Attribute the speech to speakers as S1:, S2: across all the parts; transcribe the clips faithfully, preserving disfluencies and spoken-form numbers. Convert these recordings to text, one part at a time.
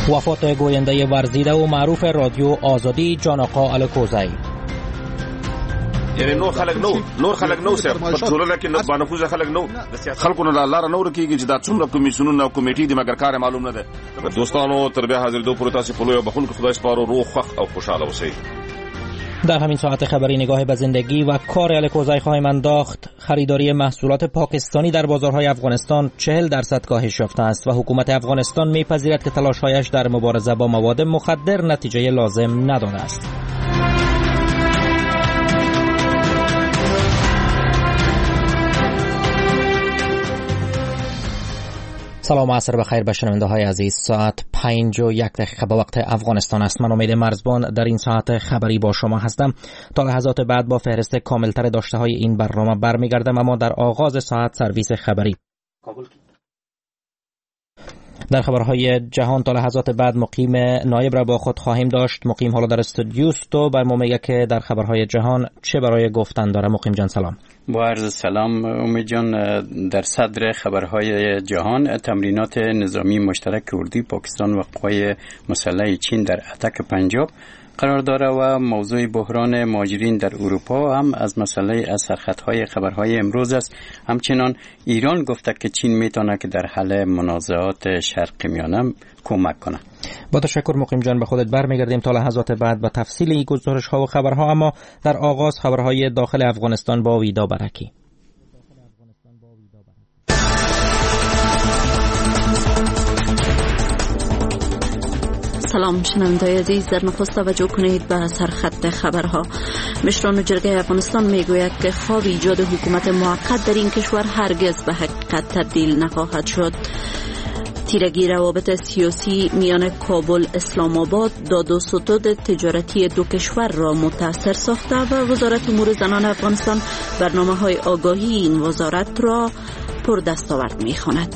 S1: وفات گوینده ورزیده و معروف رادیو آزادی جان آقا الکوزی.
S2: یعنی نور خلق نو نور خلق نو سر په ټولنه کې نه باندې خلق نو خلکو نه لاره نور کېږي چې دا څومره کمیسیونونه او کمیټې دي مګر کار معلوم نه ده. دوستانو تر بیا حاضر دو پروت تاسو په لوی بخون کې خدای سپارو روح خوخ او خوشاله اوسئ.
S1: در همین ساعت خبری نگاه به زندگی و کار الکوزی خواهیم انداخت. خریداری محصولات پاکستانی در بازارهای افغانستان چهل درصد کاهش یافته است و حکومت افغانستان میپذیرد که تلاش‌هایش در مبارزه با مواد مخدر نتیجه لازم نداده است. سلام و عصر بخیر به شنونده های عزیز. ساعت پنج و یک دقیقه به وقت افغانستان است. من امید مرزبان در این ساعت خبری با شما هستم. تا لحظات بعد با فهرست کاملتر داشته های این برنامه برمیگردم، اما در آغاز ساعت سرویس خبری. در خبرهای جهان تا لحظات بعد مقیم نایب را با خود خواهیم داشت. مقیم حالا در استودیوست و بر ما میگه که در خبرهای جهان چه برای گفتن داره. مقیم جان سلام.
S3: با عرض سلام امید جان. در صدر خبرهای جهان تمرینات نظامی مشترک کردی پاکستان و قوای مسلح چین در اتک پنجاب قرار داره و موضوع بحران مهاجرین در اروپا هم از مسئله از سرخطهای خبرهای امروز است. همچنان ایران گفته که چین میتونه که در حل منازعات شرق میانه کمک کنه.
S1: با تشکر مقیم جان، به خودت برمیگردیم تا لحظات بعد با تفصیل این گزارش ها و خبرها، اما در آغاز خبرهای داخل افغانستان با ویدا برکی.
S4: سلام شنوندگان عزیز، در نخست توجه کنید به سرخط خبرها. مشران جرگه افغانستان میگوید که خواب ایجاد حکومت موقت در این کشور هرگز به حقیقت تبدیل نخواهد شد. تیرگی روابط سیاسی میان کابل اسلام آباد داد و ستد تجارتی دو کشور را متاثر ساخته و وزارت امور زنان افغانستان برنامه های آگاهی این وزارت را پر دستاورد میخواند.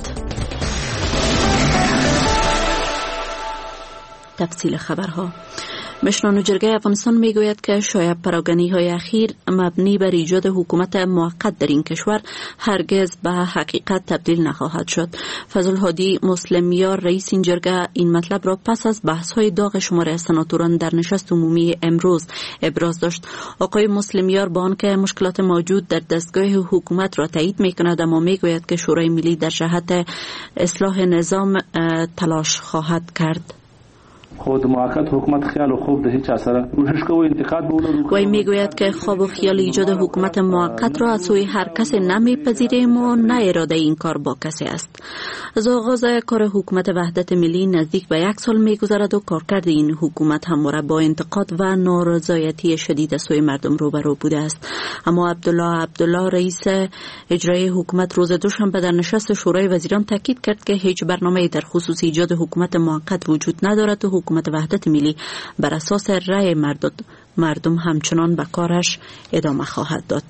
S4: تفصیل خبرها. مشران جرگه افغانستان میگوید که شاید پراگنی های اخیر مبنی بر ایجاد حکومت موقت در این کشور هرگز به حقیقت تبدیل نخواهد شد. فضل هادی مسلمیار رئیس این جرگه این مطلب را پس از بحث های داغ شماری از سناتوران در نشست عمومی امروز ابراز داشت. آقای مسلمیار با آنکه مشکلات موجود در دستگاه حکومت را تایید میکند، اما میگوید که شورای ملی در جهت اصلاح نظام تلاش خواهد کرد.
S5: خود موقت حکومت خیال و خوب ده هیچ اثر کوشش کو انتقاد بولو.
S4: وی میگوید که خواب و خیال ایجاد حکومت موقت را از سوی هر کس نمیپذیریم و نه اراده این کار با کسی است. از آغاز کار حکومت وحدت ملی نزدیک به یک سال میگذرد و کارکرد این حکومت همواره با انتقاد و نارضایتی شدید از سوی مردم روبرو بوده است. اما عبدالله عبدالله رئیس اجرایی حکومت روز دوشنبه در نشست شورای وزیران تاکید کرد که هیچ برنامه‌ای در خصوص ایجاد حکومت موقت وجود ندارد و حکومت وحدت ملی بر اساس رأی مردم همچنان به کارش ادامه خواهد داد.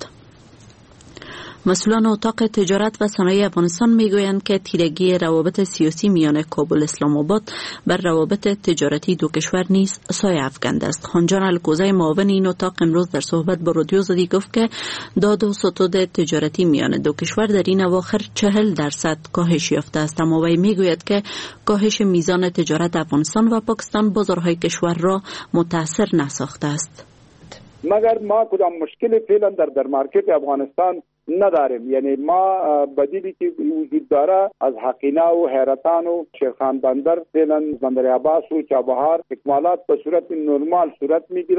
S4: مسئولان اتاق تجارت و صنایع افغانستان میگویند که تیرگی روابط سیاسی میان کابل اسلام آباد بر روابط تجارتی دو کشور نیز سایه افکنده است. خانجان الکوزی معاون این اتاق امروز در صحبت با رادیو آزادی گفت که داد و ستد تجارتی میان دو کشور در این اواخر چهل درصد کاهش یافته است، اما وی میگوید که کاهش میزان تجارت افغانستان و پاکستان بازارهای کشور را متاثر نساخته است.
S6: مگر ما کدام مشکل فعلا در در مارکت افغانستان نداریم. یعنی ما بدیلی که وجود داره از حقینه و حیرتان و شیرخان بندر فعلا بندر عباس و چابهار اکمالات به صورت نرمال صورت میگیره.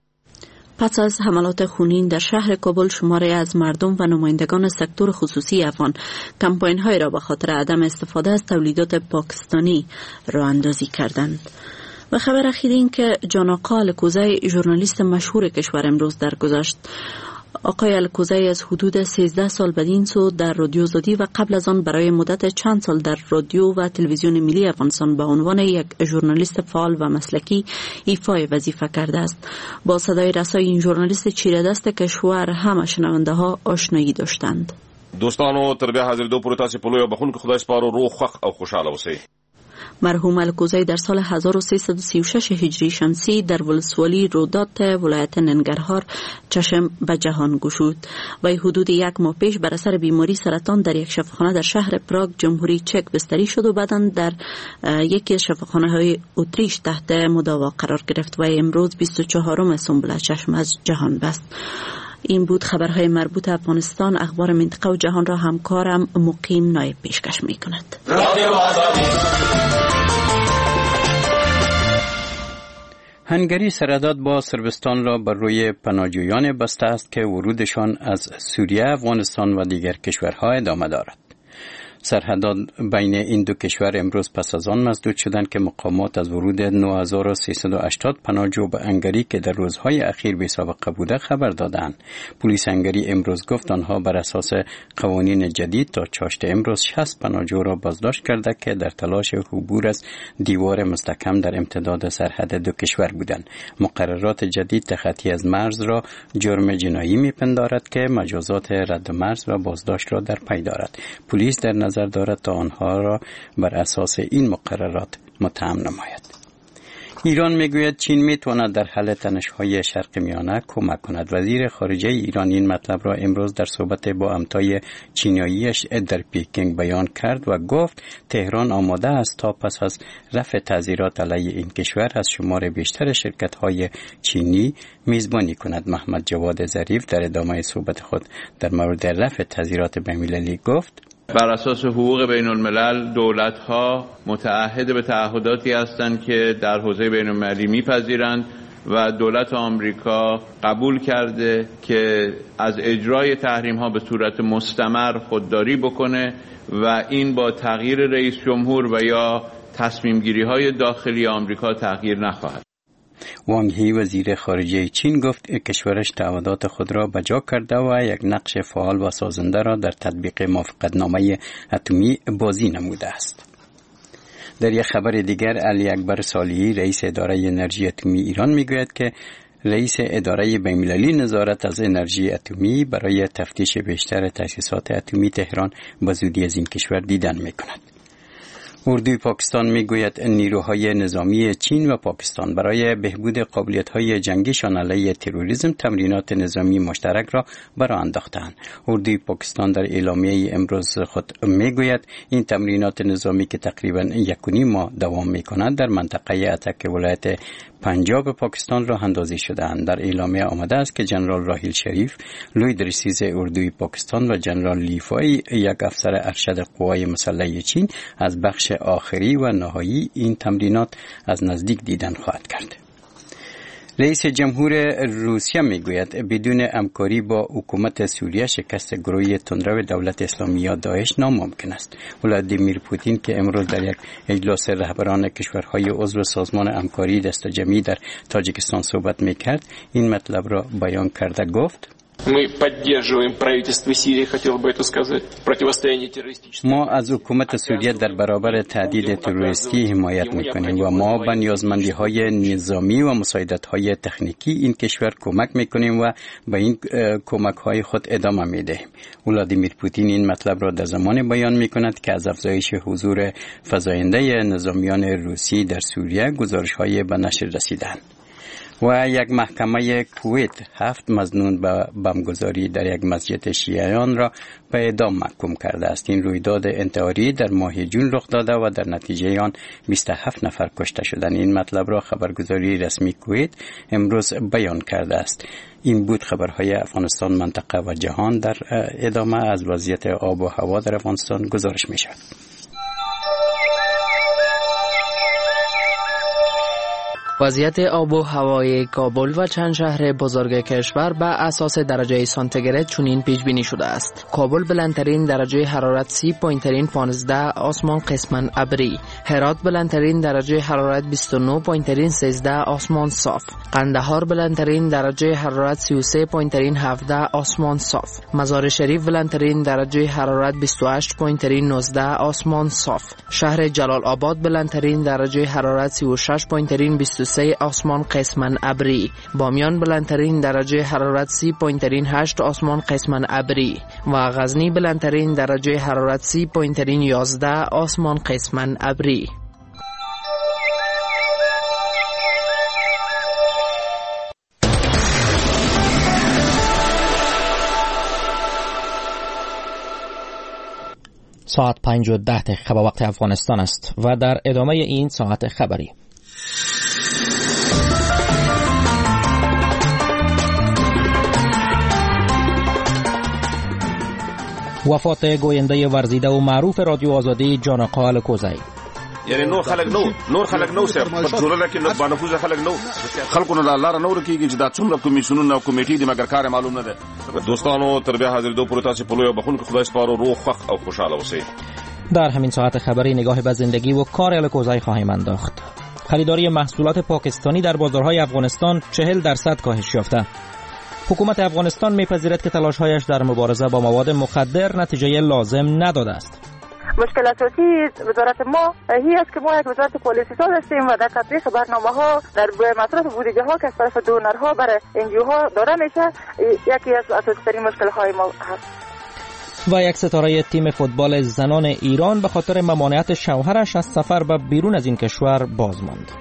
S4: پس از حملات خونین در شهر کابل، شماری از مردم و نمایندگان سکتور خصوصی افغان کمپاین های را به خاطر عدم استفاده از تولیدات پاکستانی راه اندازی کردند. و خبر اخیر این که جان آقا الکوزی ژورنالیست مشهور کشور امروز درگذشت. آقای الکوزی از حدود سیزده سال بدین سو در رادیو آزادی و قبل از آن برای مدت چند سال در رادیو و تلویزیون ملی افغانستان به عنوان یک ژورنالیست فعال و مسلکی ایفای وظیفه کرده است. با صدای رسای این ژورنالیست چیره دست کشور همه شنونده ها آشنایی داشتند.
S2: دوستانو تر بیا حاضر دو پروت تاسو په لوی بخون کې خدای سپارو روح خوخ او خوشاله اوسئ.
S4: مرحوم الکوزی در سال هزار و سیصد و سی و شش هجری شمسی در ولسوالی رودات ولایت ننگرهار چشم به جهان گشود. وی حدود یک ماه پیش بر اثر بیماری سرطان در یک شفاخانه در شهر پراگ جمهوری چک بستری شد و بعداً در یکی از شفاخانه های اتریش تحت مداوا قرار گرفت و امروز بیست و چهارم سنبله چشم از جهان بست. این بود خبرهای مربوط افغانستان. اخبار منطقه و جهان را همکارم مقیم نایب پیشکش می کند.
S3: هنگری سرداد با صربستان را بر روی پناهجویان بسته است که ورودشان از سوریه، افغانستان و دیگر کشورها ادامه دارد. سرحدات بین این دو کشور امروز پس از آن مسدود شدند که مقامات از ورود نه هزار و سیصد و هشتاد پناهجو به هنگری که در روزهای اخیر بی سابقه بوده خبر دادند. پلیس هنگری امروز گفت آنها بر اساس قوانین جدید تا چاشت امروز شصت پناهجو را بازداشت کرده که در تلاش عبور از دیوار مستحکم در امتداد سرحد دو کشور بودند. مقررات جدید تخطی از مرز را جرم جنایی می‌پندارد که مجازات رد مرز و بازداشت را در پی دارد. پلیس در نظر دارد تا آنها را بر اساس این مقررات متهم نماید. ایران میگوید چین میتواند در حل تنش‌های شرق میانه کمک کند. وزیر خارجه ایران این مطلب را امروز در صحبت با همتای چینیاییش در پکینگ بیان کرد و گفت تهران آماده است تا پس از رفع تعزیرات علیه این کشور از شمار بیشتر شرکت‌های چینی میزبانی کند. محمد جواد ظریف در ادامه صحبت خود در مورد رفع تعزیرات بین‌المللی گفت
S7: بر اساس حقوق بین الملل دولت‌ها متعهد به تعهداتی هستند که در حوزه بین المللی میپذیرند و دولت آمریکا قبول کرده که از اجرای تحریم‌ها به صورت مستمر خودداری بکنه و این با تغییر رئیس جمهور و یا تصمیم‌گیری‌های داخلی آمریکا تغییر نخواهد.
S3: وانگ هی وزیر خارجه چین گفت کشورش تعهدات خود را بجا کرده و یک نقش فعال و سازنده را در تطبیق موافقتنامه اتمی بازی نموده است. در یک خبر دیگر علی اکبر صالحی رئیس اداره انرژی اتمی ایران میگوید که رئیس اداره بین‌المللی نظارت از انرژی اتمی برای تفتیش بیشتر تأسیسات اتمی تهران به زودی از این کشور دیدن میکند. اردوی پاکستان میگوید نیروهای نظامی چین و پاکستان برای بهبود قابلیت‌های جنگیشان علیه تروریسم تمرینات نظامی مشترک را برآورده انداختند. اردوی پاکستان در اعلامیه امروز خود میگوید این تمرینات نظامی که تقریباً یک و نیم ماه دوام می‌کنند در منطقه اتک ولایت پنجاب پاکستان را اندازی شده‌اند. در اعلامیه آمده است که جنرال راحیل شریف لوی درسیز اردوی پاکستان و جنرال لیفای یک افسر ارشد قوای مسلحه چین از بخش آخری و نهایی این تمرینات از نزدیک دیدن خواهد کرد. رئیس جمهور روسیه میگوید بدون همکاری با حکومت سوریه شکست گروه تندرو دولت اسلامی یا داعش ناممکن است. ولادیمیر پوتین که امروز در یک اجلاس رهبران کشورهای عضو سازمان همکاری دست جمعی در تاجیکستان صحبت میکرد این مطلب را بیان کرده گفت ما از حکومت سوریه در برابر تهدید تروریستی حمایت میکنیم و ما به نیازمندی‌های نظامی و مساعدت‌های تکنیکی این کشور کمک میکنیم و به این کمک‌های خود ادامه میدهیم. ولادیمیر پوتین این مطلب را در زمان بیان میکند که از افزایش حضور فزاینده نظامیان روسی در سوریه گزارش‌های به نشر رسیدند. و یک محکمه کویت هفت مظنون به بمبگذاری در یک مسجد شیعیان را به اعدام محکوم کرده است. این رویداد انتحاری در ماه جون رخ داده و در نتیجه آن بیست و هفت نفر کشته شدند. این مطلب را خبرگزاری رسمی کویت امروز بیان کرده است. این بود خبرهای افغانستان، منطقه و جهان. در ادامه از وضعیت آب و هوا در افغانستان گزارش می شود.
S8: وضعیت آب و هوای کابل و چند شهر بزرگ کشور بر اساس درجه سانتیگراد چنین پیش بینی شده است. کابل بلندترین درجه حرارت سی پایینترین پانزده، آسمان قسماً ابری. هرات بلندترین درجه حرارت بیست و نه پایینترین سیزده، آسمان صاف. قندهار بلندترین درجه حرارت سی و سه پایینترین هفده، آسمان صاف. مزار شریف بلندترین درجه حرارت بیست و هشت پایینترین نوزده، آسمان صاف. شهر جلال آباد بلندترین درجه حرارت سی و شش پایینترین بیست و سه، آسمان قسماً ابری. بامیان بلندترین درجه حرارت سی پایینترین هشت، آسمان قسماً ابری. و غزنی بلندترین درجه حرارت سی پایینترین یازده، آسمان قسماً ابری.
S1: ساعت پنج و ده دقیقه به وقت افغانستان است و در ادامه این ساعت خبری. وفات گوینده ورزیده و معروف رادیو آزادی جان آقا الکوزی.
S2: یعنی نور خلک نو نور خلک نو سر په ټولنه کې نو باندې فوز خلک نو خلکو نه لار نور کېږي چې دا څومره کمیشنونه او کمیټې دي مګر کار معلوم نه ده. دوستانو تر بیا حاضر دو پروت تاسو په لوی بخون کې خدای سپارو روح خوخ او خوشاله اوسئ.
S1: در همین ساعت خبری نگاه به زندگی و کار الکوزی خواهیم انداخت. خریداری محصولات پاکستانی در بازارهای افغانستان چهل درصد کاهش یافته. حکومت افغانستان میپذیرد که تلاش‌هایش در مبارزه با مواد مخدر نتیجه لازم نداده است.
S9: مشکل اساسی وزارت ما هی است که ما یک وزارت پالیسی ساز هستیم و در تطبیق برنامه‌ها در مصرف بودجه‌ها که از طرف دونرها برای انجیوها داده میشه یکی از اساسی‌ترین مشکل‌های ما هست.
S1: و یک ستاره تیم فوتبال زنان ایران به خاطر ممانعت شوهرش از سفر به بیرون از این کشور باز ماند.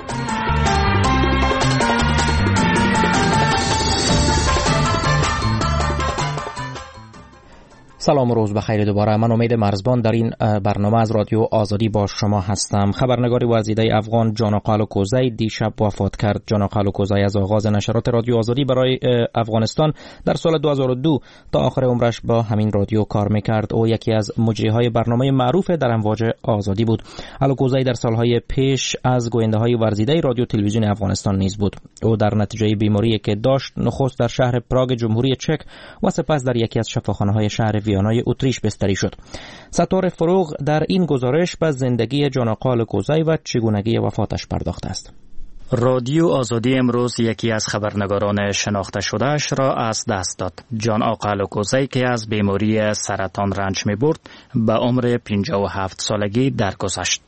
S1: سلام و روز بخیر دوباره. من امید مرزبان در این برنامه از رادیو آزادی با شما هستم. خبرنگار ورزیده افغان جان آقا الکوزی دیشب وفات کرد. جان آقا الکوزی از آغاز نشرات رادیو آزادی برای افغانستان در سال دو هزار و دو تا آخر عمرش با همین رادیو کار میکرد. او یکی از مجریهای برنامه معروف در امواج آزادی بود. الکوزی در سالهای پیش از گوینده های ورزیده رادیو تلویزیون افغانستان نیز بود. او در نتیجه بیماری که داشت نخست در شهر پراگ جمهوری چک و سپس در یکی از شفاخانه‌های شهر ویانای اتریش بستری شد. ستاره فروغ در این گزارش به زندگی جان آقا الکوزی و چگونگی وفاتش پرداخته است.
S10: رادیو آزادی امروز یکی از خبرنگاران شناخته شدهش را از دست داد. جان آقا الکوزی که از بیماری سرطان رنج می برد به عمر پنجاه و هفت سالگی درگذشت.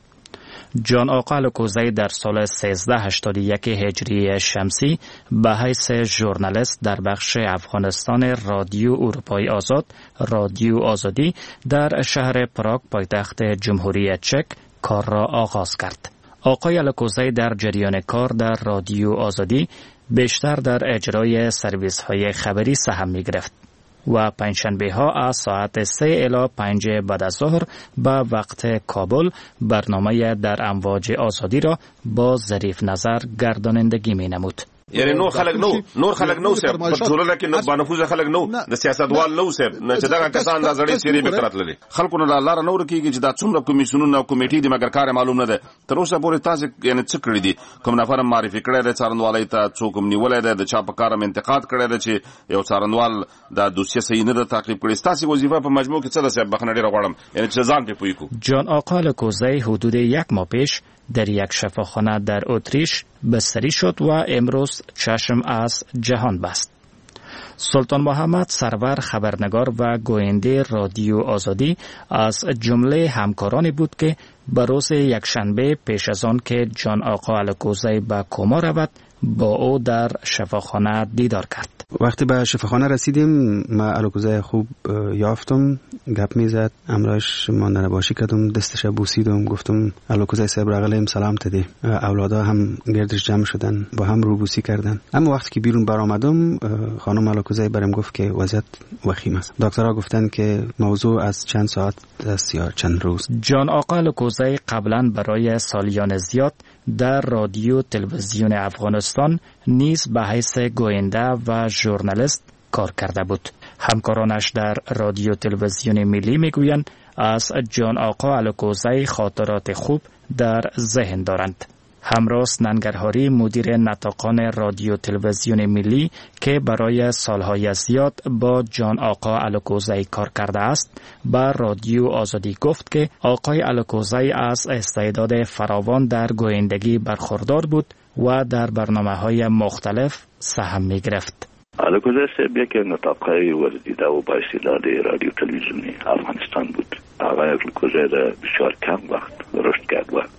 S10: جان آقا الکوزی در سال سیزده هشتاد و یک هجری شمسی به حیث ژورنالیست در بخش افغانستان رادیو اروپای آزاد رادیو آزادی در شهر پراگ پایتخت جمهوری چک کار را آغاز کرد. آقای الکوزی در جریان کار در رادیو آزادی بیشتر در اجرای سرویس های خبری سهم می گرفت و پنجشنبه ها از ساعت سه الی پنج بعد از ظهر به وقت کابل برنامه در امواج آزادی را با ظریف نظر گردانندگی می نمود.
S2: یعنی نور خلک نو نور خلک نو سر په ټولنه کې نو باندې فوز خلک نو د سیاستوال نو سر نه چې دا کسان د زړې سری به کرات لري خلکو نه لار نور کېږي چې دا څومره کمیشنونه او کمیټې دي مګر کار معلوم نه ده. تر اوسه پورې تاسو یعنی څه کړی دي؟ کوم نفر معرفي کړی دی څارنوالۍ ته؟ څوک نیولای دی؟ د چا په کار انتقاد کړی دی چې یو څارنوال دا دوسیه صحیح نه ده تعقیب کړی؟ تاسو وظیفه په مجموع کې څه ده؟ صاحب بخنه ډیر غواړم یعنی چې ځان په پوي کو.
S10: جان آقا الکوزی حدود یک ماه پیش در یک شفاخانه در اتریش بستری شد و امروز چشم از جهان بست. سلطان محمد سرور خبرنگار و گوینده رادیو آزادی از جمله همکارانی بود که به روز یکشنبه پیش از آن که جان آقا الکوزی به کما رود با او در شفاخانه دیدار کرد.
S11: وقتی به شفاخانه رسیدیم ما الکوزی خوب یافتم، گپ میزد، امراش ماندن باشی کردم، دستش بوسیدم، گفتم الکوزی صاحب راغلیم سلام تدی. اولادا هم گردش جمع شدن با هم روبوسی کردن. اما وقتی که بیرون برآمدم خانم الکوزی برام گفت که وضعیت وخیم است. دکترها گفتن که موضوع از چند ساعت است یا چند روز.
S10: جان آقا الکوزی قبلا برای سالیان زیاد در رادیو تلویزیون افغانستان نیز به حیث گوینده و ژورنالیست کار کرده بود. همکارانش در رادیو تلویزیون ملی میگویند از جان آقا الکوزی خاطرات خوب در ذهن دارند. همراست ننگرهاری مدیر نطاقان رادیو تلویزیون ملی که برای سالهای زیاد با جان آقا الکوزی کار کرده است با رادیو آزادی گفت که آقای الکوزی از استعداد فراوان در گویندگی برخوردار بود و در برنامه‌های مختلف سهم می‌گرفت.
S12: الکوزی صاحب یکی نطاقای ورزیده و با استعداد رادیو تلویزیونی افغانستان بود. آقای الکوزی در بسیار کم وقت رشد کرد و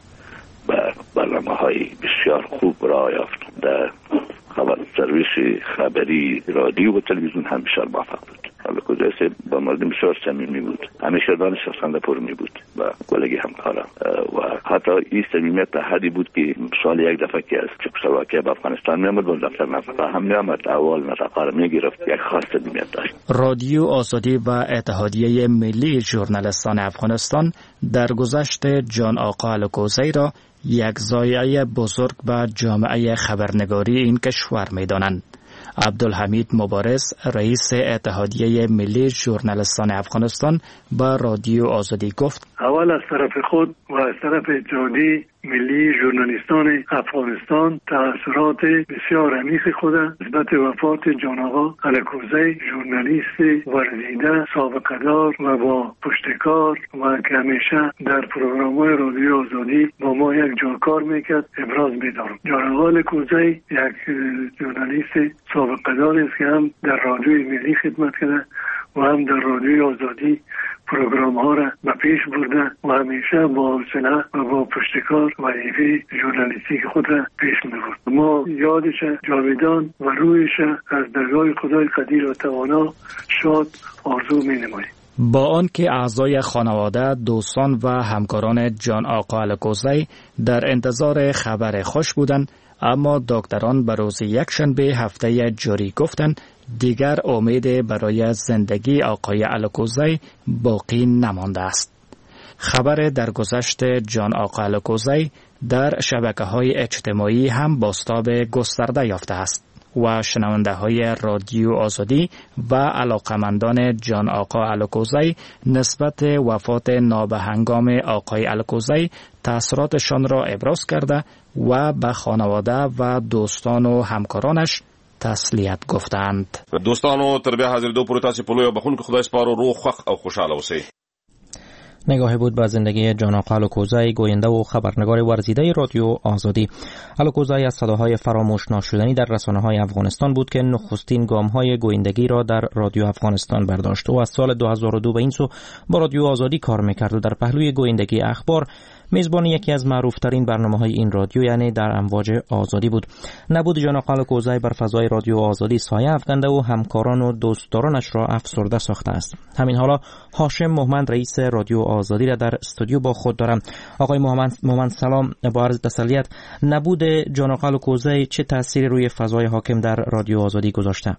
S12: به برنامه های بسیار خوب را یافت. در خبر سرویس خبری رادیو و تلویزیون هم بسیار موفق بود. الکوزای با مردم بسیار صمیمی بود، همیشه دانش شخصنده پر می بود و کلگی همکارم و حتی این صمیمیت تا حدی بود که سال یک دفعه که از چکسلواکیه به افغانستان میامد و دفتر نفقه هم میامد اول نفقه رو میگرفت، یک خاص صمیمیت داشت.
S10: رادیو آزادی و اتحادیه ملی ژورنالیستان افغانستان در گذشت جان آقا الکوزی را یک ضایعه بزرگ و جامعه خبرنگاری این کشور می‌دانند. عبدالحمید مبارز رئیس اتحادیه ملی ژورنالیستان افغانستان با رادیو آزادی گفت:
S13: اول از طرف خود و از طرف اتحادیه ملی ژورنالیستان افغانستان تأثیرات بسیار عمیق خود نسبت وفات جان آقا الکوزی، ژورنالیست ورزیده سابقه‌دار و با پشتکار و که همیشه در پروگرام‌های رادیو آزادی با ما یک جا کار میکرد ابراز می‌دارم. جان آقا الکوزی یک ژورنالیست سابقه‌دار است که هم در رادیو ملی خدمت کرده و هم در رادیو آزادی پروگرام ها را به پیش برده و همیشه با حوصله و با پشتکار و حیفه ژورنالیستیک خود را پیش می‌برد. ما یادش جاودان و رویش از درگاه خدای قدیر و توانا شاد آرزو می‌نماییم.
S10: با آنکه اعضای خانواده، دوستان و همکاران جان آقا الکوزی در انتظار خبر خوش بودند، اما دکتران به روز یکشنبه هفته جاری گفتند دیگر امید برای زندگی آقای الکوزی باقی نمانده است. خبر درگذشت جان آقا الکوزی در شبکه‌های اجتماعی هم بازتاب گسترده یافته است و شنونده های رادیو آزادی و علاقمندان جان آقا الکوزی نسبت وفات نابهنگام آقای الکوزی تأثیراتشان را ابراز کرده و به خانواده و دوستان و همکارانش تسلیت گفتند.
S2: دوستانو تر بیا حاضرېدو پورې تاسې په لویه بخښونکي خدای سپارو، روغ خوښ او خوشحاله اوسئ.
S1: نگاهی بود به زندگی جان آقا الکوزی، گوینده و خبرنگار ورزیده رادیو آزادی. الکوزی از صداهای فراموش ناشدنی در رسانه‌های افغانستان بود که نخستین گام‌های گویندگی را در رادیو افغانستان برداشت و از سال دو هزار و دو به این سو با رادیو آزادی کار می‌کرد و در پهلوی گویندگی اخبار میزبان یکی از معروف‌ترین برنامه‌های این رادیو یعنی در امواج آزادی بود. نبود جان آقا الکوزی بر فضای رادیو آزادی سایه افکنده و همکاران و دوستدارانش را افسرده ساخته است. همین حالا هاشم مومند رئیس رادیو آزادی را در استودیو با خود دارم. آقای مومند مومند سلام، با عرض تسلیت. نبود جان آقا الکوزی چه تأثیری روی فضای حاکم در رادیو آزادی گذاشته؟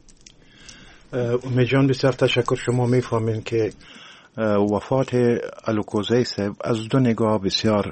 S14: امید جان بسیار تشکر. شما میفهمین که وفات الکوزی صاحب از دو نگاه بسیار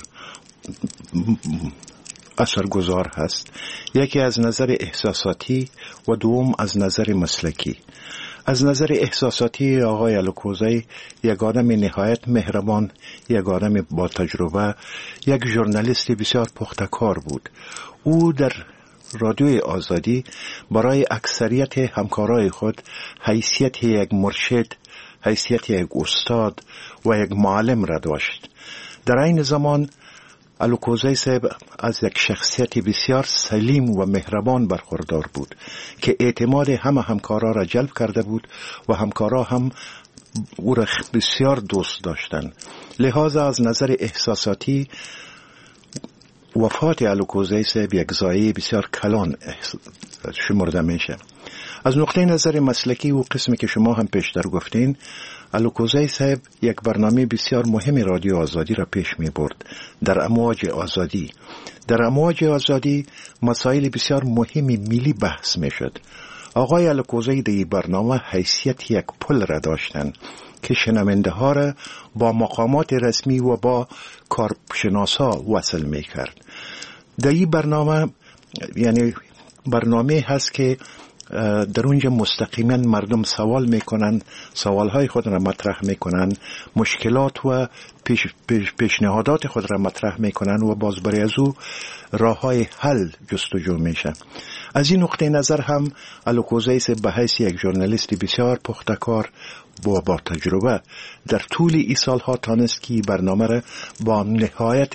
S14: اثرگذار هست. یکی از نظر احساساتی و دوم از نظر مسلکی. از نظر احساساتی آقای الکوزی یک آدم نهایت مهربان، یک آدم با تجربه، یک ژورنالیست بسیار پخته‌کار بود. او در رادیوی آزادی برای اکثریت همکارای خود حیثیت یک مرشد، حیثیت یک استاد و یک معلم را داشت. در این زمان الکوزی صاحب از یک شخصیت بسیار سلیم و مهربان برخوردار بود که اعتماد همه همکارا را جلب کرده بود و همکارا هم او را بسیار دوست داشتند. لذا از نظر احساساتی وفات الکوزی صاحب یک ضایعه بسیار کلان شمرده میشه. از نقطه نظر مسلکی و قسمی که شما هم پیشتر گفتین، الکوزی صاحب یک برنامه بسیار مهم رادیو آزادی را پیش می برد در امواج آزادی. در امواج آزادی مسائل بسیار مهمی ملی بحث می شد. آقای الکوزی در این برنامه حیثیت یک پل را داشتند که شنونده ها را با مقامات رسمی و با کارشناسا وصل می کرد. در این برنامه یعنی برنامه هست که در اونجا مستقیما مردم سوال میکنن، سوالهای خود را مطرح میکنن، مشکلات و پیش پیش پیشنهادات خود را مطرح میکنن و باز برای از او راههای حل جستجو میشه. از این نقطه نظر هم الکوزی به حیث یک ژورنالیست بسیار پخته‌کار و با تجربه در طول این سالها تانست که برنامه را با نهایت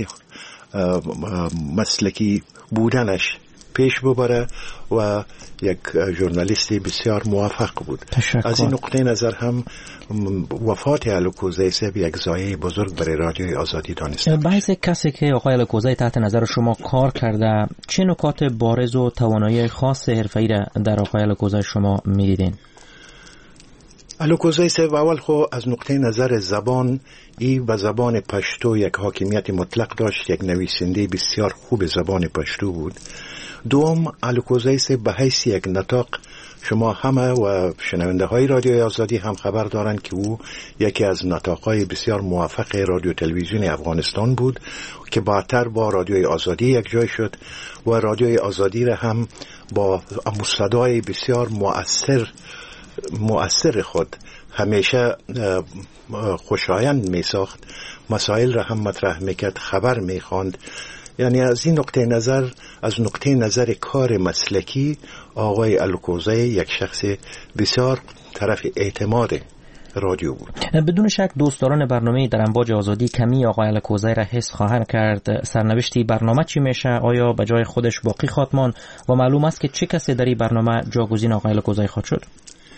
S14: مسلکی بودنش پیش ببره و یک ژورنالیست بسیار موفق بود. تشکر. از این نقطه نظر هم وفات الکوزی صاحب یک ضایعه بزرگ برای رادیوی آزادی دانست.
S1: بحث کسی که آقای الکوزی تحت نظر شما کار کرده، چه نکات بارز و توانایی خاص حرفه‌ای را در آقای الکوزی شما می‌دیدین؟
S14: الوکوزی صاحب، اول خو از نقطه نظر زبان ای و زبان پشتو یک حاکمیت مطلق داشت، یک نویسنده بسیار خوب زبان پشتو بود. دوم، الوکوزی صاحب به حیث یک نطاق، شما همه و شنونده های رادیوی آزادی هم خبر دارند که او یکی از نطاقهای بسیار موفق رادیو تلویزیون افغانستان بود که بعدتر با رادیوی آزادی یک جای شد و رادیوی آزادی را هم با صدای بسیار مؤثر مؤثر خود همیشه خوشایند می ساخت، مسائل را هم مطرح میکرد، خبر میخواند. یعنی از این نقطه نظر، از نقطه نظر کار مسلکی، آقای الوکوزی یک شخص بسیار طرف اعتماد رادیو بود.
S1: بدون شک دوستداران برنامه در امواج آزادی کمی آقای الوکوزی را حس خواهند کرد. سرنوشتی برنامه چی میشه؟ آیا به جای خودش باقی خواهد ماند و معلوم است که چه کسی در این برنامه جاگزین آقای الوکوزی خواهد شد؟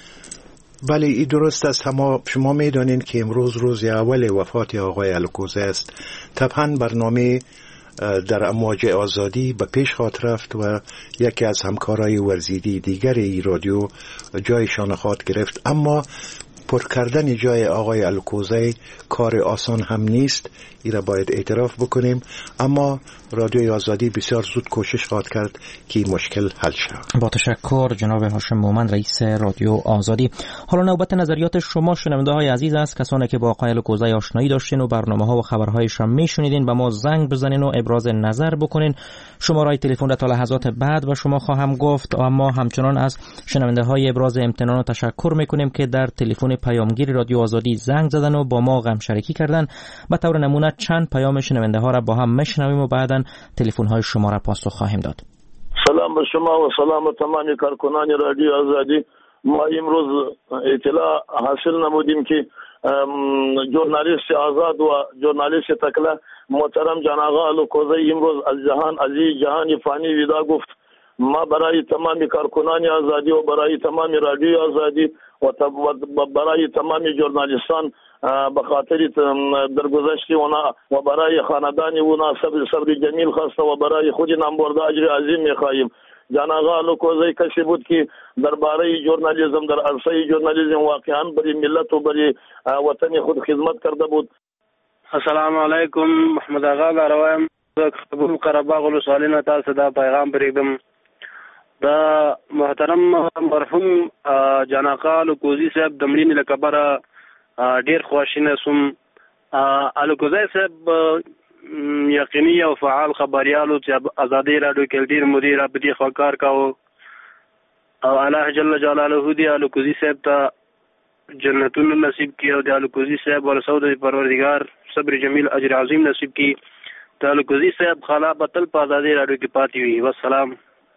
S14: بله، این درست است. اما شما میدانید که امروز روز اول وفات آقای الوکوزی است. طبعا برنامه در امواج آزادی به پیش خواهد رفت و یکی از همکارای ورزیدی دیگر ای رادیو جایشان خواهد گرفت. اما پر کردن جای آقای الوکوزی کار آسان هم نیست، این را باید اعتراف بکنیم. اما رادیوی آزادی بسیار زود کوشش خواهد کرد که این مشکل حل شود.
S1: با تشکر جناب هاشم مومند، رئیس رادیو آزادی. حالا نوبت نظریات شما شنونده های عزیز است. کسانی که با آقای الوکوزی آشنایی داشتین و برنامه ها و خبرهایش را میشنیدین به ما زنگ بزنین و ابراز نظر بکنین. شماره تلفن تا لحظات بعد و شما خواهم گفت. اما همچنان از شنونده های ابراز امتنان و تشکر میکنیم که در تلفن پیامگیر رادیو آزادی زنگ زدن و با ما غم شریکی کردن. به طور نمونه چند پیام شنونده ها را با هم میشنویم و بعداً تلفن های شما را پاسخ خواهیم داد.
S15: سلام به شما و سلام به تمام کارکنان رادیو آزادی. ما امروز اطلاع حاصل نمودیم که ژورنالیست آزاد و ژورنالیست تکله محترم جان آقا الوکوزی امروز از جهان از جهان فانی ودا گفت. ما برای تمام کارکنان آزادی و برای تمام رادیو آزادی و برای تمام ژورنالیستان به خاطر درگذشت اونا و برای خاندان اونا صبر صبر جمیل خواسته و برای خود نامبرده اجر عظیم می‌خواهیم. جان آقا الوکوزی کسی بود که درباره ژورنالیسم در عرصه ژورنالیسم واقعا برای ملت و برای وطن خود خدمت کرده بود.
S16: السلام علیکم، محمد آقا لارویم قبول قره‌باغ ولسوالینا تاسو دا پیغام بریږدم. دا محترم مرحوم جان آقا الوکوزی صاحب د مړینې له کبله ډیر خواشینه سوم. الوکوزی صاحب یقیني او فعال خبریالو چې ازادي راډیو کې ډیر مدیر په دې خوا کار کاوه او الله جل جلاله دې الوکوزی صاحب ته جنتونه نصیب کړي او د الوکوزی صاحب ورسو د پروردگار صبر جمیل اجر عظیم نصیب کړي. د الوکوزی صاحب خلا بتل په ازادي راډیو کې پاتې وي. والسلام.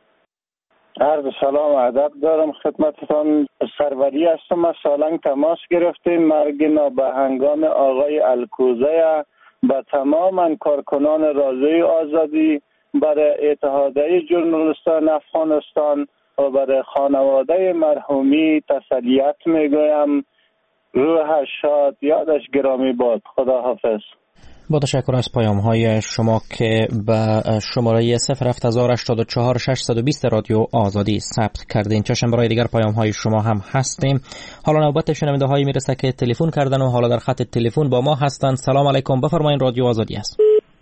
S17: عرض سلام و ادب دارم خدمتتان. سروری هستم از سالنگ تماس گرفتیم. مرگ نابهنگام آقای الوکوزی به تمام کارکنان رادیوی آزادی، برای اتحادیه ژورنالیستان افغانستان و برای خانواده مرحومی تسلیت میگویم. روح شاد، یادش گرامی باد. خدا حافظ.
S1: با تشکر از پیام های شما که به شماره صفر هفت هشت چهار شش دو صفر رادیو آزادی ثبت کردین. چشم برای دیگر پیام های شما هم هستیم. حالا نوبت شنونده هایی میرسه که تلفن کردن و حالا در خط تلفن با ما هستند. سلام علیکم، بفرمایید، رادیو آزادی است.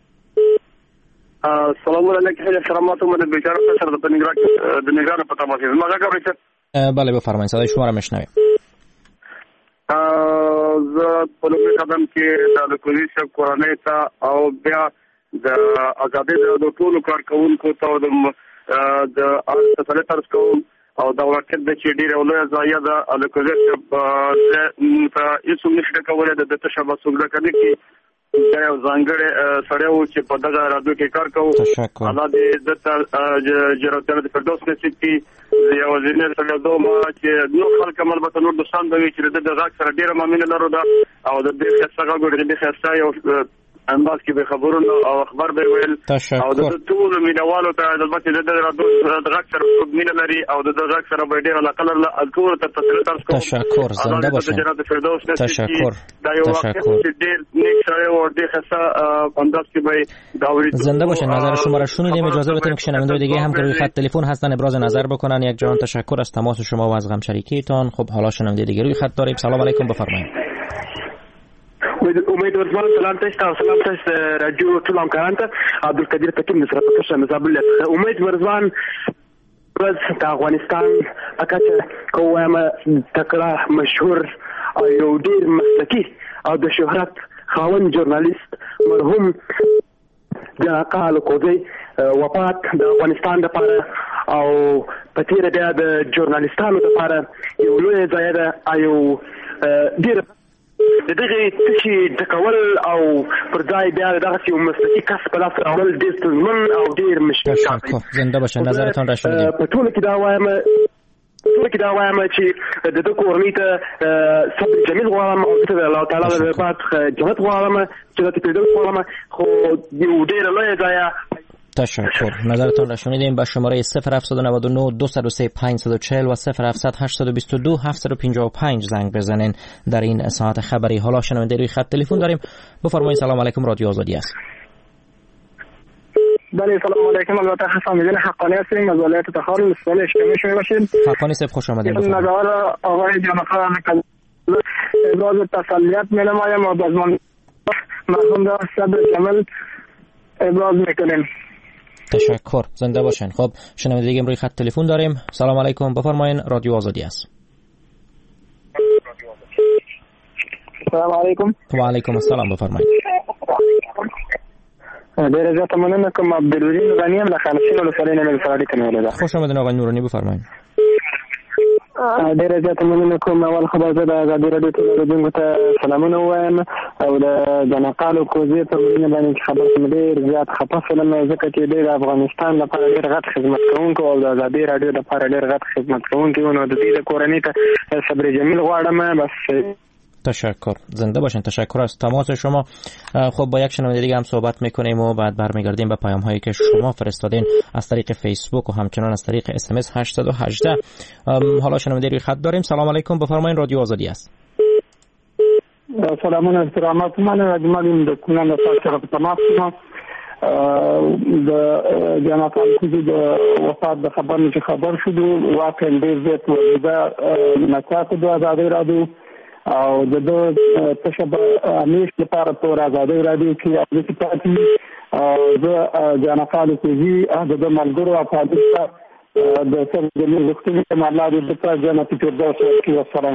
S16: سلام علیکم، سلامات و بیچاره سر د نگران د نگران پتا ماشه ما غواړم.
S1: بله بفرمایید، صدای شما را میشنویم.
S16: زه په لومړي قدم کې د الوکوزي صاحب کورنۍ ته او بیا د ازادۍ د ټولو کارکوونکو ته د تسلیت عرض کوم او دا واقعیت ده چې ډېره لویه ضایعه ده. الوکوزي صاحب ته هېڅوک نشي کولی د ده تشه به څوک ډکه نه کړي. دا یو ځانګړی سړی و چې په دغه رادیو کې کار کوو. الله دې ده ته جنت الفردوس نصیب کړي. یو ځینې سړی دوم چې نور خلک هم البته نور دوستان به وي چې د ده د غږ سره ډېره مینه لرو ده او د دې ښایسته غږ د دې ښایسته یو
S18: انداز کې به خبرونه او خبر به ویل او د ټول مینوالو ته د البته د غږ سره مینه لري او د غږ سره به ډیر علاقه لري ټول ته تسلیت ترس کوم.
S1: تشکر زنده باشین. تشکر
S18: دا یو وخت چې ډیر نیک سره او ډیر ښه انداز کې به داوری.
S1: زنده باشین. نظر شما را شنیدیم. اجازه بدید که شنونده دیگه هم که روی خط تلفن هستن ابراز نظر بکنن. یک جهان تشکر از تماس شما و از غم شریکیتان. خب حالا شنونده دیگه روی خط داریم. سلام علیکم بفرمایید.
S19: امیدوارم سلام تاسو ته سلام تاسو رادیو ټول همکاران ته عبدالقدیر تکیم نصرت پښه مزابل امیدوارم بس د افغانستان اکاته کوم تکړه مشهور او یو ډیر مسلکی او د شهرت خاوند ژورنالیست مرحوم جناقال کوزی وفات د افغانستان لپاره او په تیر بیا د ژورنالیستانو لپاره یو لوی ځای ده او ډیر د دغه تشي د کول او پر ځای بیا دغه یو مسلکی کس په لاس راول ډیر ستونزمن او ډیر مشکل
S1: دی. زنده باشین. نظرتون را شنیدیم.
S19: په ټول کې دا وایم ټول کې دا وایم چې د دې کورنۍ ته صبر جمیل غواړم او د الله تعالی د بعد جنت غواړم چې د پیدا غواړم خو یو ډیر لوی ځای.
S1: تشکر. نظرتون را شنیدیم. با شماره صفر هفت نه نه دو صفر سه پنج صفر چهل و صفر هفت هشت دو دو هفت پنج پنج زنگ بزنین در این ساعت خبری. حالا شنونده روی خط تلفن داریم. بفرمایید. سلام علیکم. رادیو آزادی است.
S20: بله سلام علیکم. البته حسن میدین حقانی هستیم از ولایت تخار مسئول اجتماعی شما باشید.
S1: حقانی صاحب خوش آمدید.
S20: نظر آقای جناقال ابراز تسلیت می‌نمایم و از مرحوم را صبر جمیل ابراز می‌کنیم.
S1: تشکر. زنده باشین. خب شنونده دیگه روی خط تلفن داریم. سلام علیکم. بفرمایید. رادیو آزادی است.
S20: سلام علیکم.
S1: و علیکم السلام. بفرمایید.
S20: ډیر زیات مننه کوم عبدالولی نورانی ام له خالصین ولسوالۍ نه ملفرادي کنه.
S1: خوش آمدید آقای نورانی. بفرمایید.
S20: ډیر زیات مننه کوم. اول خبر زه د ازادي رادیو ټولنیزو ته سلامونه وایم او د جناقال کوزی په اړه باندې خبر کوم. ډیر زیات خپه فلم ځکه چې د افغانستان لپاره ډیر غټ خدمت کوونکو او د ازادي رادیو لپاره ډیر غټ خدمت کوونکو نو د دې کورنۍ ته صبر جمیل غواړم. بس
S1: تشکر. زنده باشین. تشکر از تماس شما. خب با یک شنونده دیگه هم صحبت میکنیم و بعد برمیگردیم به پیام هایی که شما فرستادین از طریق فیسبوک و همچنان از طریق اس ام اس هشت یک هشت. حالا شنونده روی خط داریم. سلام علیکم. بفرمایید. رادیو آزادی است.
S20: سلامون احترامات من اجمالیم د کنان تاسو ته تماس کوم. د جناقال کوزی د وفات د خبر چې خبر شو واقعا ډیر زیات ودا نکات د ازادي رادیو او د دو تشبه امیش لپاره تور ازادي رادیو کې د پاتې او د جناقال کوزی د ملګرو او پادشاه د سرګلې وختونو په مالادي د جنت فردوس کې سلام.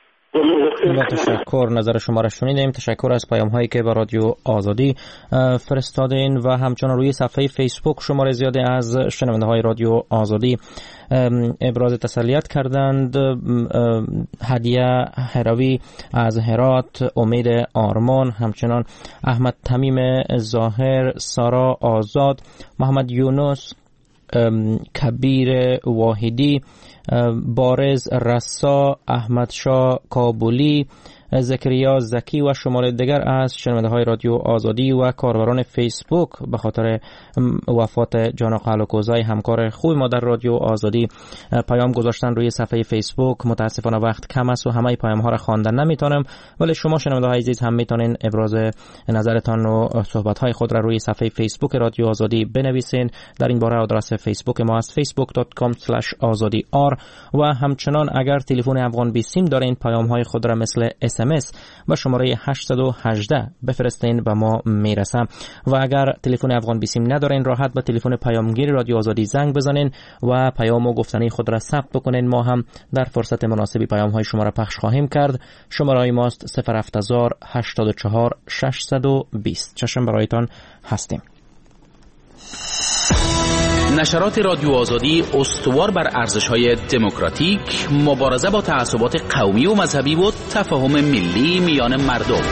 S1: تشکر. نظر شما را شنیدیم. تشکر از پیام هایی که به رادیو آزادی فرستادین و همچنان روی صفحه فیسبوک شماره زیادی از شنونده های رادیو آزادی ابراز تسلیت کردند. هدیه هروی از هرات، امید آرمان، همچنان احمد تمیم ظاهر، سارا آزاد، محمد یونس، کبیر واحدی، بارز رسا، احمد شاه کابولی، زکریا زکی و شماره دیگر از شنونده های رادیو آزادی و کاربران فیسبوک به خاطر وفات جناقال کوزی همکار خوب ما در رادیو آزادی پیام گذاشتن روی صفحه فیسبوک. متاسفانه وقت کم است و همه پیام ها را خواندن نمیتونم، ولی شما شنونده های عزیز هم میتونین ابراز نظرتان و صحبت های خود را روی صفحه فیسبوک رادیو آزادی بنویسین. در این باره آدرس فیسبوک ما است facebook dot com slash azadi r و همچنان اگر تلفن افغان بی سیم دارین پیام های خود را مثل اس ام اس با شماره هشت یک هشت بفرستین به ما میرسم و اگر تلفن افغان بی سیم ندارین راحت به تلفن پیامگیر رادیو آزادی زنگ بزنین و پیام و گفتنی خود را ثبت بکنین. ما هم در فرصت مناسبی پیام های شما را پخش خواهیم کرد. شماره ماست صفر هفت هزار هشتاد و چهار ششصد و بیست. چشم برایتان هستیم.
S21: نشرات رادیو آزادی استوار بر ارزش‌های دموکراتیک، مبارزه با تعصبات قومی و مذهبی و تفاهم ملی میان مردم.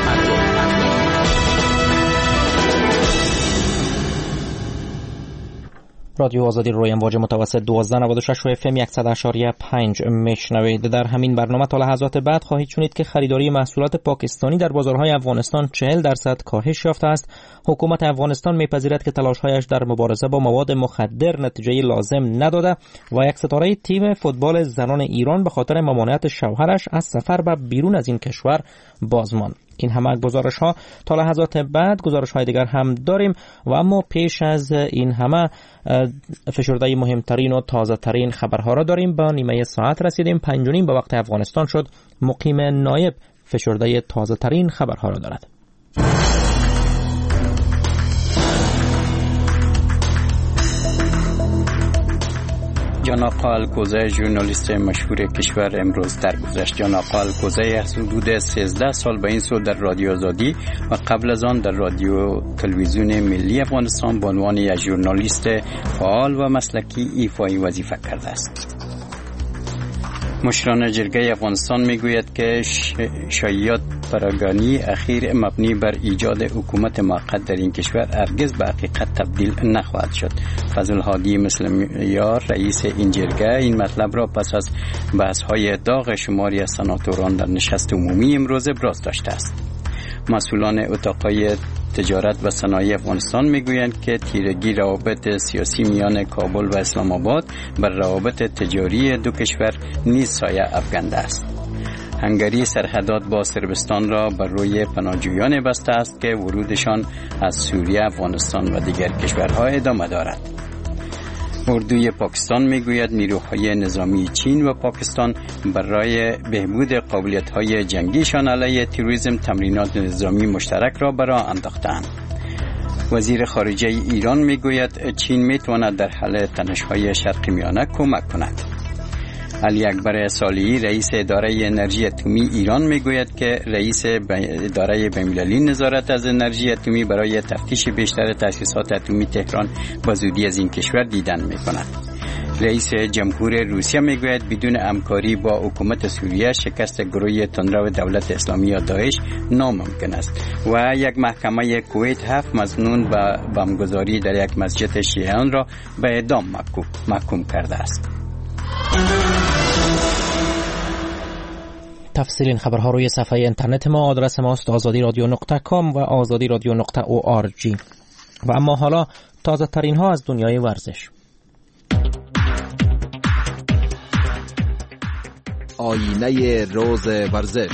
S1: رادیو آزادی روی امواج متوسط دوازده نود و شش و اف ام صد و اشاری پنج میشنوید. در همین برنامه تا لحظات بعد خواهید شنید که خریداری محصولات پاکستانی در بازارهای افغانستان چهل درصد کاهش یافته است. حکومت افغانستان میپذیرد که تلاش‌هایش در مبارزه با مواد مخدر نتیجه لازم نداده و یک ستاره تیم فوتبال زنان ایران به خاطر ممانعت شوهرش از سفر به بیرون از این کشور بازماند. این همه گزارش ها تا لحظات بعد. گزارش های دیگر هم داریم و اما پیش از این همه فشرده مهمترین و تازه ترین خبرها را داریم. با نیمه ساعت رسیدیم، پنج و نیم به وقت افغانستان شد. مقیم نایب فشرده تازه ترین خبرها را دارد.
S3: جان آقا الکوزی ژورنالیست مشهور کشور امروز درگذشت. جان آقا الکوزی از حدود سیزده سال به این سو در رادیو آزادی و قبل از آن در رادیو تلویزیون ملی افغانستان به عنوان یک ژورنالیست فعال و مسلکی ایفای وظیفه کرده است. مشران جرگه افغانستان میگوید که شایعات پراگانی اخیر مبنی بر ایجاد حکومت موقت در این کشور هرگز به حقیقت تبدیل نخواهد شد. فضل هادی مسلمیار رئیس این جرگه این مطلب را پس از بحث‌های داغ شماری از سناتوران در نشست عمومی امروز ابراز داشته است. مسئولان اتاقهای تجارت و صنایع افغانستان میگویند که تیرگی روابط سیاسی میان کابل و اسلام آباد بر روابط تجاری دو کشور نیز سایه افکنده است. هنگری سرحدات با صربستان را بر روی پناهجویان بسته است که ورودشان از سوریه، افغانستان و دیگر کشورها ادامه دارد. اردوی پاکستان میگوید نیروهای نظامی چین و پاکستان برای بهبود قابلیت‌های جنگیشان علیه تروریسم تمرینات نظامی مشترک را برای انداختند. وزیر خارجه ایران میگوید چین میتواند در حل تنش‌های شرق میانه کمک کند. علی اکبر صالحی رئیس اداره انرژی اتمی ایران میگوید که رئیس اداره بین‌المللی نظارت از انرژی اتمی برای تفتیش بیشتر تأسیسات اتمی تهران به زودی از این کشور دیدن میکند. رئیس جمهور روسیه میگوید بدون همکاری با حکومت سوریه شکست گروه تندرو دولت اسلامی یا داعش ناممکن است و یک محکمه کویت هفت مظنون به بمبگذاری در یک مسجد شیعیان را به اعدام محکوم کرده است.
S1: تفصیل این خبرها روی صفحه اینترنت ما. آدرس ماست آزادی رادیو نقطه کام و آزادی رادیو نقطه او آر جی. و اما حالا تازه ترین ها از دنیای ورزش.
S5: آینه روز ورزش.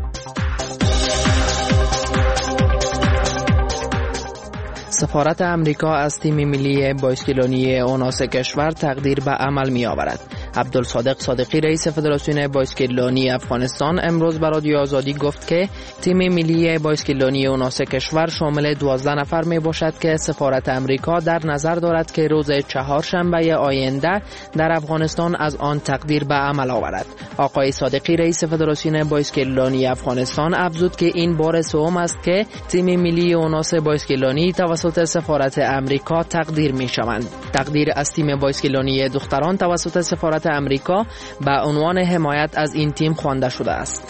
S8: سفارت امریکا از تیم ملی بایسکلونی اوناس کشور تقدیر به عمل می آورد. عبدالصادق صادقی رئیس فدراسیون بایسکلونی افغانستان امروز به رادیو آزادی گفت که تیم ملی بایسکلونی اوناس کشور شامل دوازده نفر می باشد که سفارت امریکا در نظر دارد که روز چهارشنبه آینده در افغانستان از آن تقدیر به عمل آورد. آقای صادقی رئیس فدراسیون بایسکلونی افغانستان افزود که این بار سوم است که تیم ملی اوناس بایسکلونی توسط سفارت امریکا تقدیر می شوند. تقدیر از تیم بایسکلونی دختران توسط سفارت امریکا به عنوان حمایت از این تیم خوانده شده است.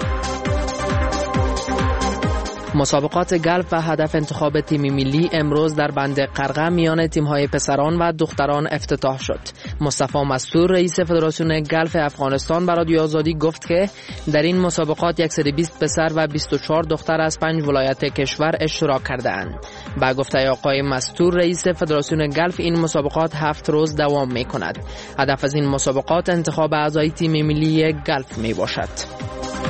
S8: مسابقات گلف و هدف انتخاب تیم ملی امروز در بند قرقه میان تیم‌های پسران و دختران افتتاح شد. مصطفی مستور رئیس فدراسیون گلف افغانستان به رادیو آزادی گفت که در این مسابقات صد و بیست پسر و بیست و چهار دختر از پنج ولایت کشور اشتراک کرده‌اند. با گفته آقای مستور رئیس فدراسیون گلف این مسابقات هفت روز دوام می‌کند. هدف از این مسابقات انتخاب اعضای تیم ملی گلف میباشد.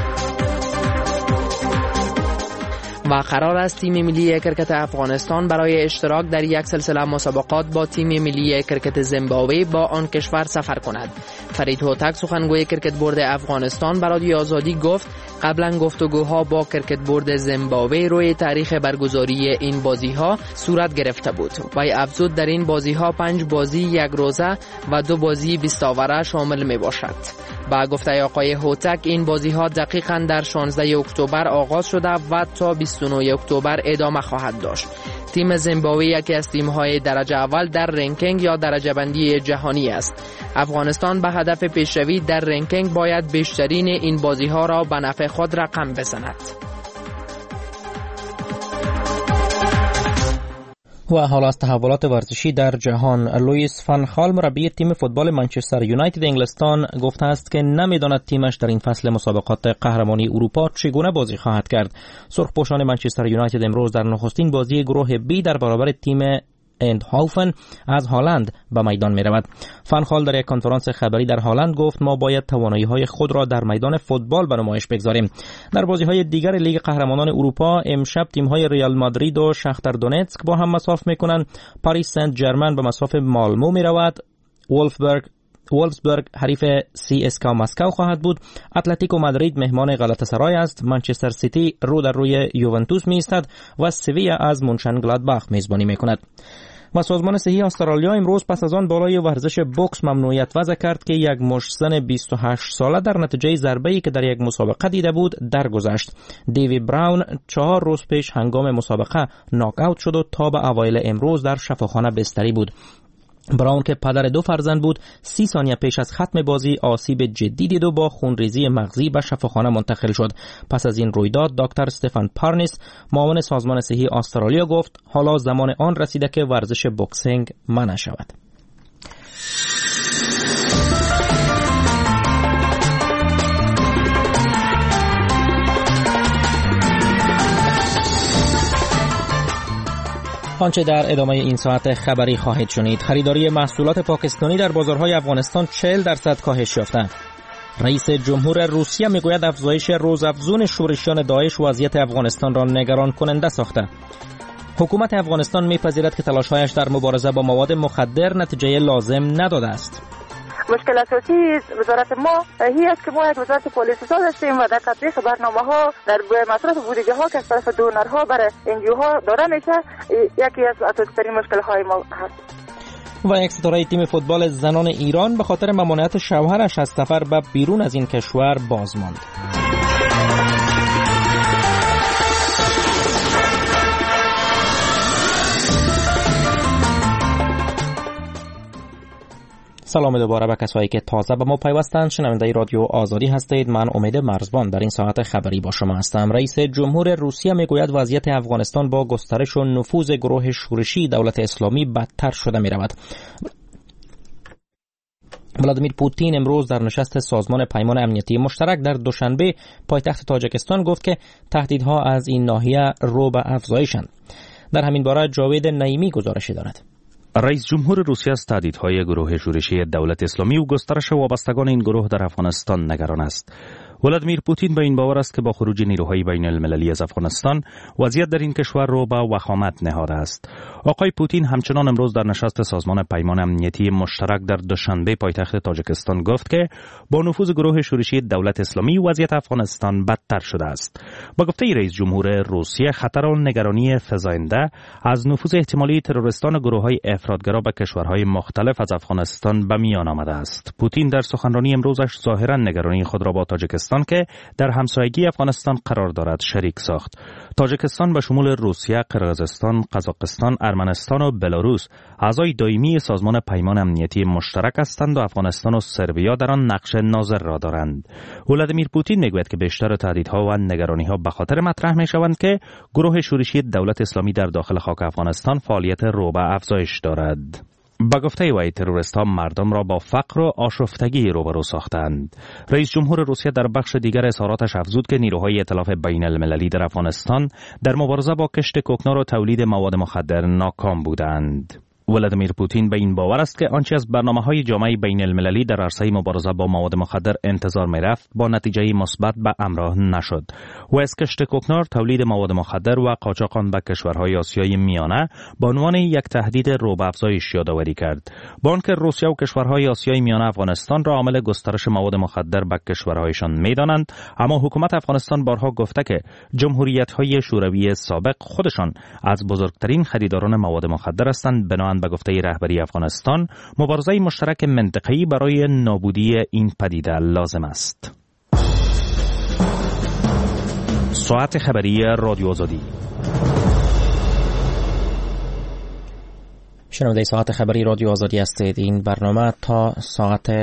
S8: و قرار است تیم ملی کرکت افغانستان برای اشتراک در یک سلسله مسابقات با تیم ملی کرکت زیمبابوه با آن کشور سفر کند. فرید هوتک سخنگوی کرکت بورد افغانستان به رادیو آزادی گفت قبلا گفتگوها با کرکت بورد زیمبابوه روی تاریخ برگزاری این بازی‌ها صورت گرفته بود. و افزود در این بازی‌ها پنج بازی یک روزه و دو بازی بیست اوره شامل می‌باشد. با گفته آقای هوتک این بازی‌ها دقیقاً در شانزده اکتبر آغاز شده و تا بیست و نه اکتبر ادامه خواهد داشت. تیم زیمبابوه یکی از تیم‌های درجه اول در رنکینگ یا درجه بندی جهانی است. افغانستان به هدف پیشروی در رنکینگ باید بیشترین این بازی‌ها را به نفع خود رقم بزند.
S1: و حالا از تحولات ورزشی در جهان. لوئیس فان خال مربی تیم فوتبال منچستر یونایتد انگلستان گفته است که نمیداند تیمش در این فصل مسابقات قهرمانی اروپا چگونه بازی خواهد کرد. سرخپوشان منچستر یونایتد امروز در نخستین بازی گروه بی در برابر تیم اندهوفن از هالند به میدان می رود. فان خال در یک کنفرانس خبری در هالند گفت ما باید توانایی های خود را در میدان فوتبال به نمایش بگذاریم. در بازی های دیگر لیگ قهرمانان اروپا امشب تیم های ریال مادرید و شختر دونتسک با هم مصاف می کنند. پاریس سنت ژرمن به مصاف مالمو می رود. وولفسبرگ وولفسبرگ حریف سی اس کا مسکو خواهد بود. اتلتیکو مادرید مهمان غلاتاسرای است. منچستر سیتی رو در روی یوونتوس می ایستد و سویا از مونشنگلادباخ میزبانی می کند. و سازمان صحی استرالیا امروز پس از آن بالای ورزش بوکس ممنوعیت وضع کرد که یک مشتزن بیست و هشت ساله در نتیجه ضربه‌ای که در یک مسابقه دیده بود درگذشت. دیوی براون چهار روز پیش هنگام مسابقه ناک اوت شد و تا به اوایل امروز در شفاخانه بستری بود. براون که پدر دو فرزند بود سی ثانیه پیش از ختم بازی آسیب جدی دید و با خونریزی مغزی به شفاخانه منتقل شد. پس از این رویداد دکتر استفان پارنیس معاون سازمان صحی استرالیا گفت حالا زمان آن رسیده که ورزش بوکسینگ منع شود. آنچه در ادامه این ساعت خبری خواهید شنید: خریداری محصولات پاکستانی در بازارهای افغانستان چهل درصد کاهش یافته. رئیس جمهور روسیه میگوید افزایش روزافزون شورشیان داعش وضعیت افغانستان را نگران کننده ساخته. حکومت افغانستان میپذیرد که تلاش‌هایش در مبارزه با مواد مخدر نتیجه لازم نداده است.
S9: مشکل اساسی وزارت ما هی است که ما یک وزارت پالیسی ساز هستیم و در تطبیق برنامه ها در مصرف بودجه ها که از طرف دونرها برای انجیو ها داده میشه یکی از اساسی ترین مشکل های ما هست.
S1: و یک ستاره تیم فوتبال زنان ایران به خاطر ممانعت شوهرش از سفر به بیرون از این کشور باز ماند. سلام دوباره به کسایی که تازه به ما پیوستند. شنونده رادیو آزادی هستید. من امید مرزبان در این ساعت خبری با شما هستم. رئیس جمهور روسیه میگوید وضعیت افغانستان با گسترش و نفوذ گروه شورشی دولت اسلامی بدتر شده می رود. ولادیمیر پوتین امروز در نشست سازمان پیمان امنیتی مشترک در دوشنبه پایتخت تاجیکستان گفت که تهدیدها از این ناحیه رو به افزایشند. در همین باره جاوید نعیمی گزارشی دارد.
S6: رئیس جمهور روسیه از تهدیدهای گروه شورشی دولت اسلامی و گسترش وابستگان این گروه در افغانستان نگران است. ولادیمیر پوتین به این باور است که با خروج نیروهای بین المللی از افغانستان وضعیت در این کشور رو به وخامت نهاده است. آقای پوتین همچنان امروز در نشست سازمان پیمان امنیتی مشترک در دوشنبه پایتخت تاجیکستان گفت که با نفوذ گروه شورشی دولت اسلامی وضعیت افغانستان بدتر شده است. با گفته رئیس جمهور روسیه خطر و نگرانی فزاینده از نفوذ احتمالی تروریستان و گروه‌های افراطگرا به کشورهای مختلف از افغانستان به میان آمده است. پوتین در سخنرانی امروزش ظاهرا نگرانی خود را با تاجیکستان که در همسایگی افغانستان قرار دارد شریک ساخت. تاجیکستان به شمول روسیه، قرقیزستان، قزاقستان، ارمنستان و بلاروس اعضای دائمی سازمان پیمان امنیتی مشترک هستند و افغانستان و سربیا در آن نقش ناظر را دارند. ولادیمیر پوتین میگوید که بیشتر تهدیدها و نگرانی‌ها به خاطر مطرح می‌شوند که گروه شورشی دولت اسلامی در داخل خاک افغانستان فعالیت رو به افزایش دارد. با گفته وی تروریست‌ها مردم را با فقر و آشفتگی روبرو ساختند. رئیس جمهور روسیه در بخش دیگر اظهاراتش افزود که نیروهای ائتلاف بین المللی در افغانستان در مبارزه با کشت کوکنار و تولید مواد مخدر ناکام بودند. ولادیمیر پوتین به این باور است که آنچه از برنامه‌های جامعه بین المللی در عرصه مبارزه با مواد مخدر انتظار می‌رفت با نتیجه مثبت به همراه نشد. و از کشت کوکنار، تولید مواد مخدر و قاچاق آن به کشورهای آسیای میانه به عنوان یک تهدید رو به افزایش یادآوری کرد. با آنکه روسیه و کشورهای آسیای میانه افغانستان را عامل گسترش مواد مخدر به کشورهایشان می‌دانند، اما حکومت افغانستان بارها گفته که جمهوریت‌های شوروی سابق خودشان از بزرگترین خریداران مواد مخدر هستند. بنا به گفته رهبری افغانستان مبارزه مشترک منطقه‌ای برای نابودی این پدیده لازم است. ساعت خبری رادیو آزادی.
S1: شنونده ساعت خبری رادیو آزادی هستید. این برنامه تا ساعت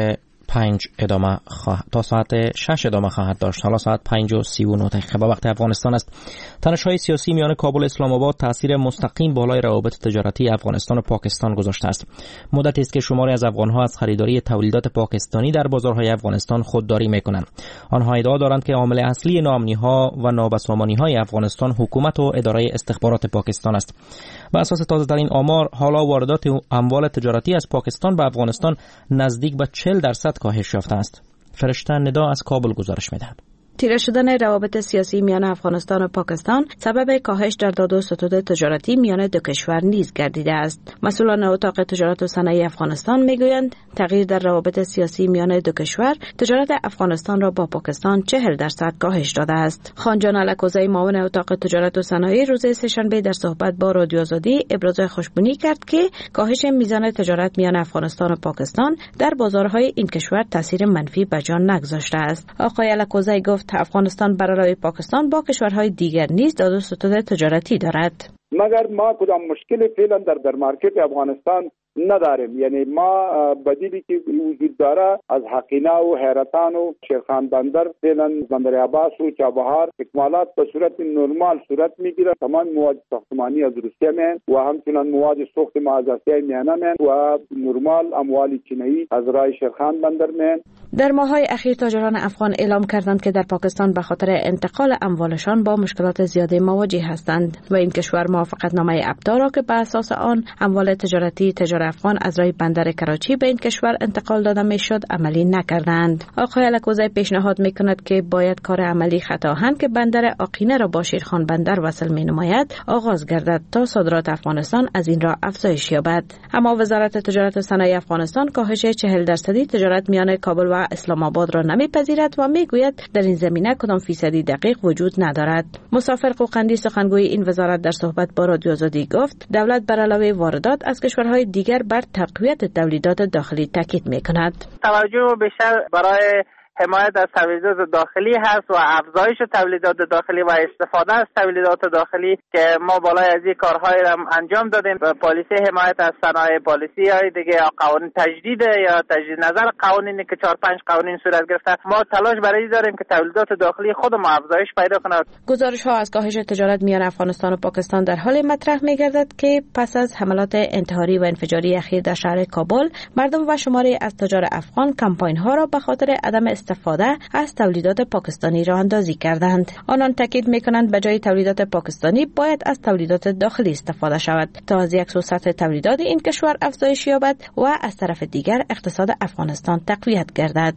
S1: پنج ادامه خواه... تا ساعت شش ادامه خواهد داشت. حالا ساعت پنج و سی و نه دقیقه با وقت افغانستان است. تنش‌های سیاسی میان کابل و اسلام آباد تاثیر مستقیم بالای روابط تجارتی افغانستان و پاکستان گذاشته است. مدتی است که شماری از افغان‌ها از خریداری تولیدات پاکستانی در بازارهای افغانستان خودداری می‌کنند. آنها ادعا دارند که عامل اصلی ناامنی‌ها و نابسامانی‌های افغانستان حکومت و اداره استخبارات پاکستان است. بر اساس تازه‌ترین آمار، حالا واردات اموال تجارتی از پاکستان به افغانستان نزدیک به چهل درصد کاهش یافته است. فرشته ندا از کابل گزارش می‌دهد.
S4: تیره شدن روابط سیاسی میان افغانستان و پاکستان سبب کاهش در داد و ستد تجارتی میان دو کشور نیز گردیده است. مسئولان اتاق تجارت و صنایع افغانستان میگویند تغییر در روابط سیاسی میان دو کشور تجارت افغانستان را با پاکستان چهل درصد کاهش داده است. خانجان الکوزی معاون اتاق تجارت و صنایع روز سه‌شنبه در صحبت با رادیو آزادی ابراز خوشبینی کرد که کاهش میزان تجارت میان افغانستان و پاکستان در بازارهای این کشور تاثیر منفی به جان نگذاشته است. آقای الکوزی گفت افغانستان بر علاوه پاکستان با کشورهای دیگر نیز داد و ستد تجارتی دارد.
S22: مگر ما کدام مشکلی فعلا در در مارکت افغانستان نداریم. یعنی ما بدیلی که وجود داره از حقینا و حیرتان و شیرخان بندر فعلا بندر عباس و چابهار اکمالات به صورت نرمال صورت میگیره. تمام مواد ساختمانی از روسیه میان و همچنان مواد سوخت ما از آسیای میانه میان و نرمال اموال چینی از رای شیرخان بندر میان.
S4: در ماه‌های اخیر تاجران افغان اعلام کردند که در پاکستان به خاطر انتقال اموالشان با مشکلات زیاده مواجه هستند و این کشور موافقتنامه ابدا را که بر اساس آن اموال تجارتی تجار افغان از راه بندر کراچی به این کشور انتقال داده میشد عملی نکردند. آقای الکوزی پیشنهاد میکند که باید کار عملی خطاهن که بندر آقینه را با شیرخان بندر وصل مینماید آغاز گردد تا صادرات افغانستان از این راه افزایش یابد. اما وزارت تجارت و صنایع افغانستان کاهش چهل درصدی تجارت میان کابل و اسلام آباد را نمیپذیرد و میگوید در این زمینه کدام فیصدی دقیق وجود ندارد. مسافر قوقندی سخنگوی این وزارت در صحبت با رادیو آزادی گفت دولت بر علاوه واردات از کشورهای دیگر بر تقویت تولیدات داخلی تاکید میکند.
S23: توجه بیشتر برای حمایت از تولیدات داخلی هست و افزایش تولیدات داخلی و استفاده از تولیدات داخلی که ما بالای از این کارهای را انجام دادیم. پالیسی حمایت از صنایع، پالیسی های دیگه یا قوانین تجدید یا تجدید نظر قوانینی که چهار پنج قوانین صورت گرفته، ما تلاش برای داریم که تولیدات داخلی خود ما افزایش پیدا کند.
S4: گزارش ها از کاهش تجارت میان افغانستان و پاکستان در حال مطرح میگردد که پس از حملات انتحاری و انفجاری اخیر در شهر کابل، مردم و شماری از تجار افغان کمپاین ها را به خاطر عدم استفاده از تولیدات پاکستانی راه اندازی کردند. آنان تاکید میکنند به جای تولیدات پاکستانی باید از تولیدات داخلی استفاده شود تا از یک سو سطح تولیدات این کشور افزایش یابد و از طرف دیگر اقتصاد افغانستان تقویت گردد.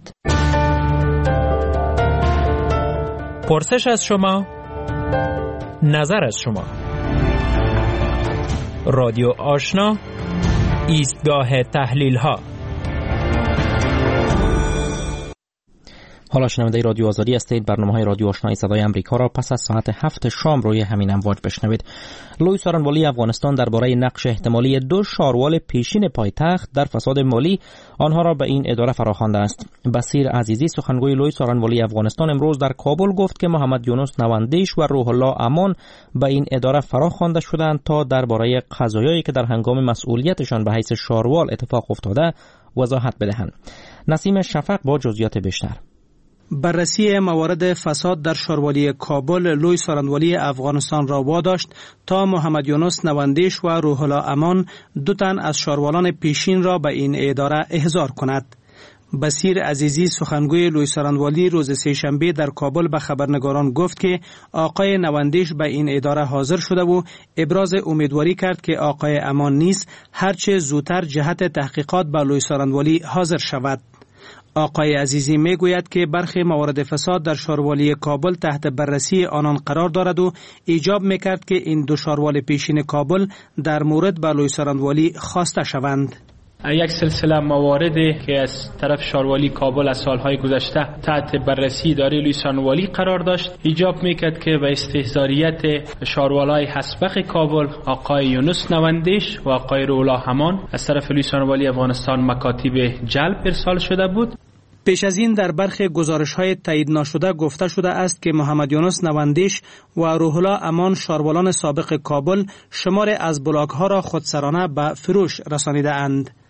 S24: پرسش از شما، نظر از شما. رادیو آشنا، ایستگاه تحلیل ها.
S1: حالا شنونده رادیو آزادی هستید. برنامه‌های رادیو آشنای صدای آمریکا را پس از ساعت هفت شام روی همین امواج بشنوید. لوی سارنوالی افغانستان درباره نقش احتمالی دو شاروال پیشین پایتخت در فساد مالی آنها را به این اداره فراخوانده است. بصیر عزیزی سخنگوی لوی سارنوالی افغانستان امروز در کابل گفت که محمد یونس نواندیش و روح الله امان به این اداره فراخوانده شدند تا درباره قضایایی که در هنگام مسئولیتشان به حیث شاروال اتفاق افتاده وضاحت بدهند. نسیم شفق با جزئیات بیشتر.
S25: بررسی موارد فساد در شاروالی کابل لوی سارنوالی افغانستان را واداشت تا محمد یونس نواندیش و روح الله امان دو تن از شاروالان پیشین را به این اداره احضار کند. بصیر عزیزی سخنگوی لوی سارنوالی روز سه‌شنبه در کابل به خبرنگاران گفت که آقای نواندیش به این اداره حاضر شده و ابراز امیدواری کرد که آقای امان نیز هرچه زودتر جهت تحقیقات به لوی سارنوالی حاضر شود. آقای عزیزی می گوید که برخی موارد فساد در شاروالی کابل تحت بررسی آنان قرار دارد و ایجاب می کرد که این دو شاروال پیشین کابل در مورد به لوی سارنوالی خواسته شوند.
S26: یک سلسله مواردی که از طرف شاروالی کابل از سالهای گذشته تحت بررسی اداره لوی سارنوالی قرار داشت ایجاب میکرد که به استحضاریت شاروالای حسبق کابل آقای یونس نواندیش و آقای روح الله امان از طرف لوی سارنوالی افغانستان مکاتیب جلب ارسال شده بود.
S25: پیش از این در برخی گزارش‌های تایید نشده گفته شده است که محمد یونس نواندیش و روح الله امان شاروالان سابق کابل شمار از بلاک‌ها را خودسرانه به فروش رسانیده اند.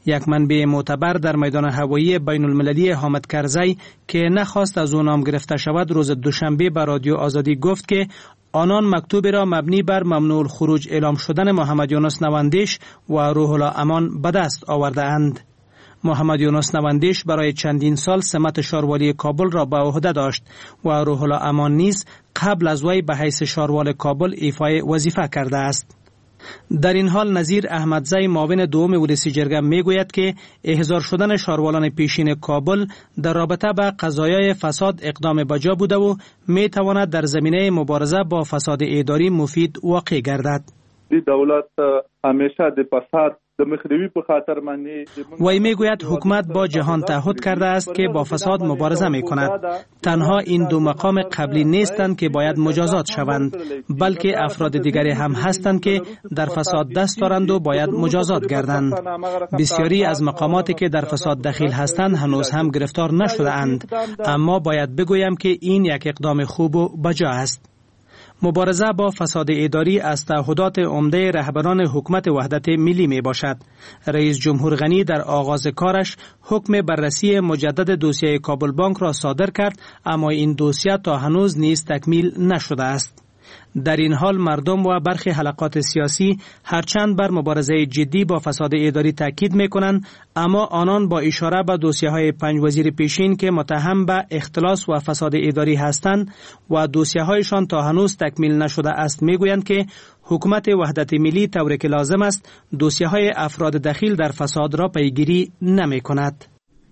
S25: یک منبع معتبر در میدان هوایی بین المللی حامد کرزی که نخواست از او نام گرفته شود روز دوشنبه به رادیو آزادی گفت که آنان مکتوبی را مبنی بر ممنوع الخروج اعلام شدن محمد یونس نواندیش و روح الله امان به دست آورده اند. محمد یونس نواندیش برای چندین سال سمت شاروالی کابل را به عهده داشت و روح الله امان نیز قبل از وی به حیث شاروال کابل ایفای وظیفه کرده است. در این حال نظیر احمدزی معاون دوم ولسی جرگه میگوید که احضار شدن شاروالان پیشین کابل در رابطه با قضایای فساد اقدام بجا بوده و می تواند در زمینه مبارزه با فساد اداری مفید واقع گردد.
S2: دولت همیشه د فساد د مخنیوي په خاطر باندې
S25: وی میگوید حکومت با جهان تعهد کرده است که با فساد مبارزه می کند. تنها این دو مقام قبلی نیستند که باید مجازات شوند، بلکه افراد دیگری هم هستند که در فساد دست دارند و باید مجازات گردند. بسیاری از مقاماتی که در فساد دخیل هستند هنوز هم گرفتار نشده اند، اما باید بگویم که این یک اقدام خوب و بجا است. مبارزه با فساد اداری از تعهدات عمده رهبران حکومت وحدت ملی می باشد. رئیس جمهور غنی در آغاز کارش حکم بررسی مجدد دوسیه کابل بانک را صادر کرد، اما این دوسیه تا هنوز نیز تکمیل نشده است. در این حال مردم و برخی حلقات سیاسی هرچند بر مبارزه جدی با فساد اداری تاکید می‌کنند، اما آنان با اشاره به دوسیه‌های پنج وزیر پیشین که متهم به اختلاس و فساد اداری هستند و دوسیه‌هایشان تا هنوز تکمیل نشده است میگویند که حکومت وحدت ملی طوری که لازم است دوسیه‌های افراد دخیل در فساد را پیگیری نمی‌کند.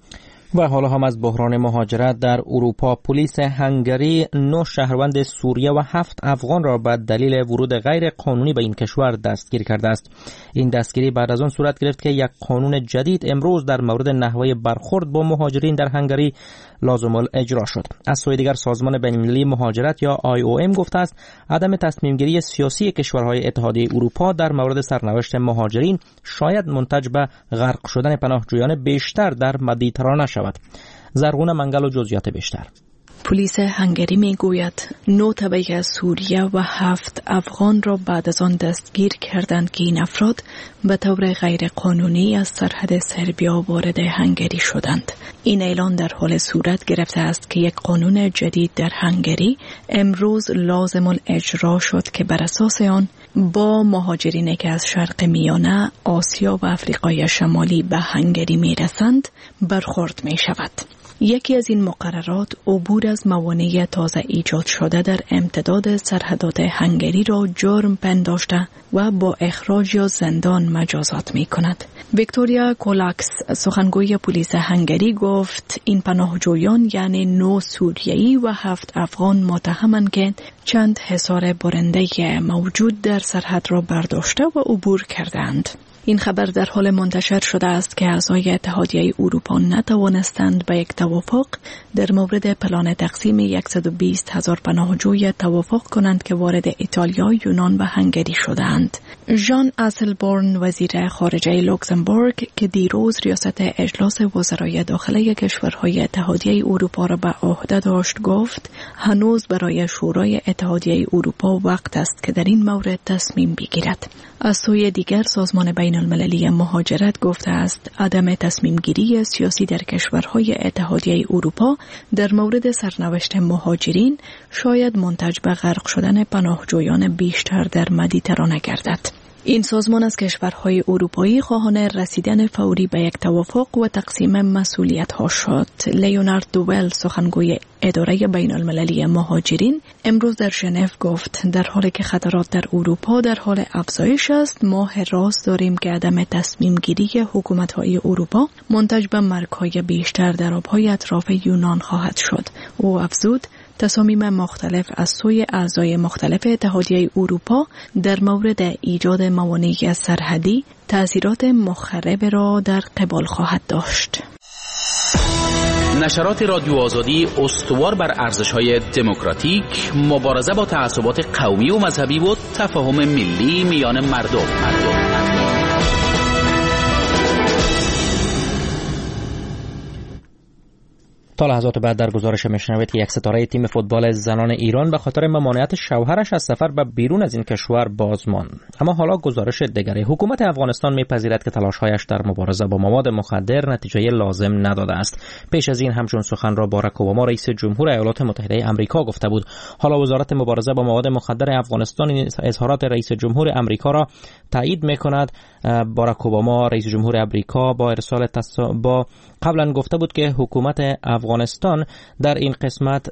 S1: و حالا هم از بحران مهاجرت در اروپا. پلیس هنگری نه شهروند سوریه و هفت افغان را به دلیل ورود غیر قانونی به این کشور دستگیر کرده است. این دستگیری بعد از آن صورت گرفت که یک قانون جدید امروز در مورد نحوه برخورد با مهاجرین در هنگری لازم الاجرا شد. از سوی دیگر سازمان بین‌المللی مهاجرت یا آی او ام گفته است عدم تصمیم گیری سیاسی کشورهای اتحادیه اروپا در مورد سرنوشت مهاجرین شاید منتج به غرق شدن پناهجویان بیشتر در مدیترانه شود. زرغون منگل و جزئیات بیشتر.
S7: پلیس هنگری می گوید نه طبقه از سوریه و هفت افغان را بعد از آن دستگیر کردند که این افراد به طور غیر قانونی از سرحد سربیا وارد هنگری شدند. این اعلان در حال صورت گرفته است که یک قانون جدید در هنگری امروز لازم الاجرا شد که بر اساس آن با مهاجرینی که از شرق میانه، آسیا و آفریقای شمالی به هنگری می رسند برخورد می شود. یکی از این مقررات عبور از موانع تازه ایجاد شده در امتداد سرحدات هنگری را جرم پنداشته و با اخراج یا زندان مجازات می کند. ویکتوریا کولاکس سخنگوی پلیس هنگری گفت این پناهجویان یعنی نه سوریه‌ای و هفت افغان متهمند که چند حصار برنده موجود در سرحد را برداشته و عبور کردند. این خبر در حال منتشر شده است که اعضای اتحادیه اروپا نتوانستند به یک توافق در مورد پلان تقسیم صد و بیست هزار پناهجوی توافق کنند که وارد ایتالیا، یونان و هنگری شدند. ژان اسلبورن وزیر خارجه لوکزامبورگ که دیروز ریاست اجلاس وزرای داخله کشورهای اتحادیه اروپا را به عهده داشت گفت هنوز برای شورای اتحادیه اروپا وقت است که در این مورد تصمیم بگیرد. از سوی دیگر سازمان بین المللی مهاجرت گفته است عدم تصمیم گیری سیاسی در کشورهای اتحادیه اروپا در مورد سرنوشت مهاجرین شاید منتج به غرق شدن پناهجویان بیشتر در مدیترانه گردد. این سازمان از کشورهای اروپایی خواهان رسیدن فوری به یک توافق و تقسیم مسئولیت‌ها شد. لیونارد دوول سخنگوی اداره بین المللی مهاجرین امروز در ژنو گفت در حالی که خطرات در اروپا در حال افزایش است ما حراس داریم که عدم تصمیم گیری حکومت‌های اروپا منتج به مرگ‌های بیشتر در آب‌های اطراف یونان خواهد شد. او افزود تصامیم مختلف از سوی اعضای مختلف اتحادیه اروپا در مورد ایجاد موانع سرحدی تأثیرات مخرب را در قبال خواهد داشت.
S21: نشرات رادیو آزادی استوار بر ارزش‌های دموکراتیک، مبارزه با تعصبات قومی و مذهبی و تفاهم ملی میان مردم. مردم.
S1: تا لحظات بعد در گزارش میشنوید که یک ستاره تیم فوتبال زنان ایران به خاطر ممانعت شوهرش از سفر به بیرون از این کشور بازماند. اما حالا گزارش دیگری. حکومت افغانستان میپذیرد که تلاش‌هایش در مبارزه با مواد مخدر نتیجه لازم نداده است. پیش از این همچون سخن را باراک اوباما رئیس جمهور ایالات متحده آمریکا گفته بود. حالا وزارت مبارزه با مواد مخدر افغانستان این اظهارات رئیس جمهور آمریکا را تایید میکند. باراک اوباما رئیس جمهور آمریکا با ارسال تص... با قبلا گفته بود که حکومت افغانستان در این قسمت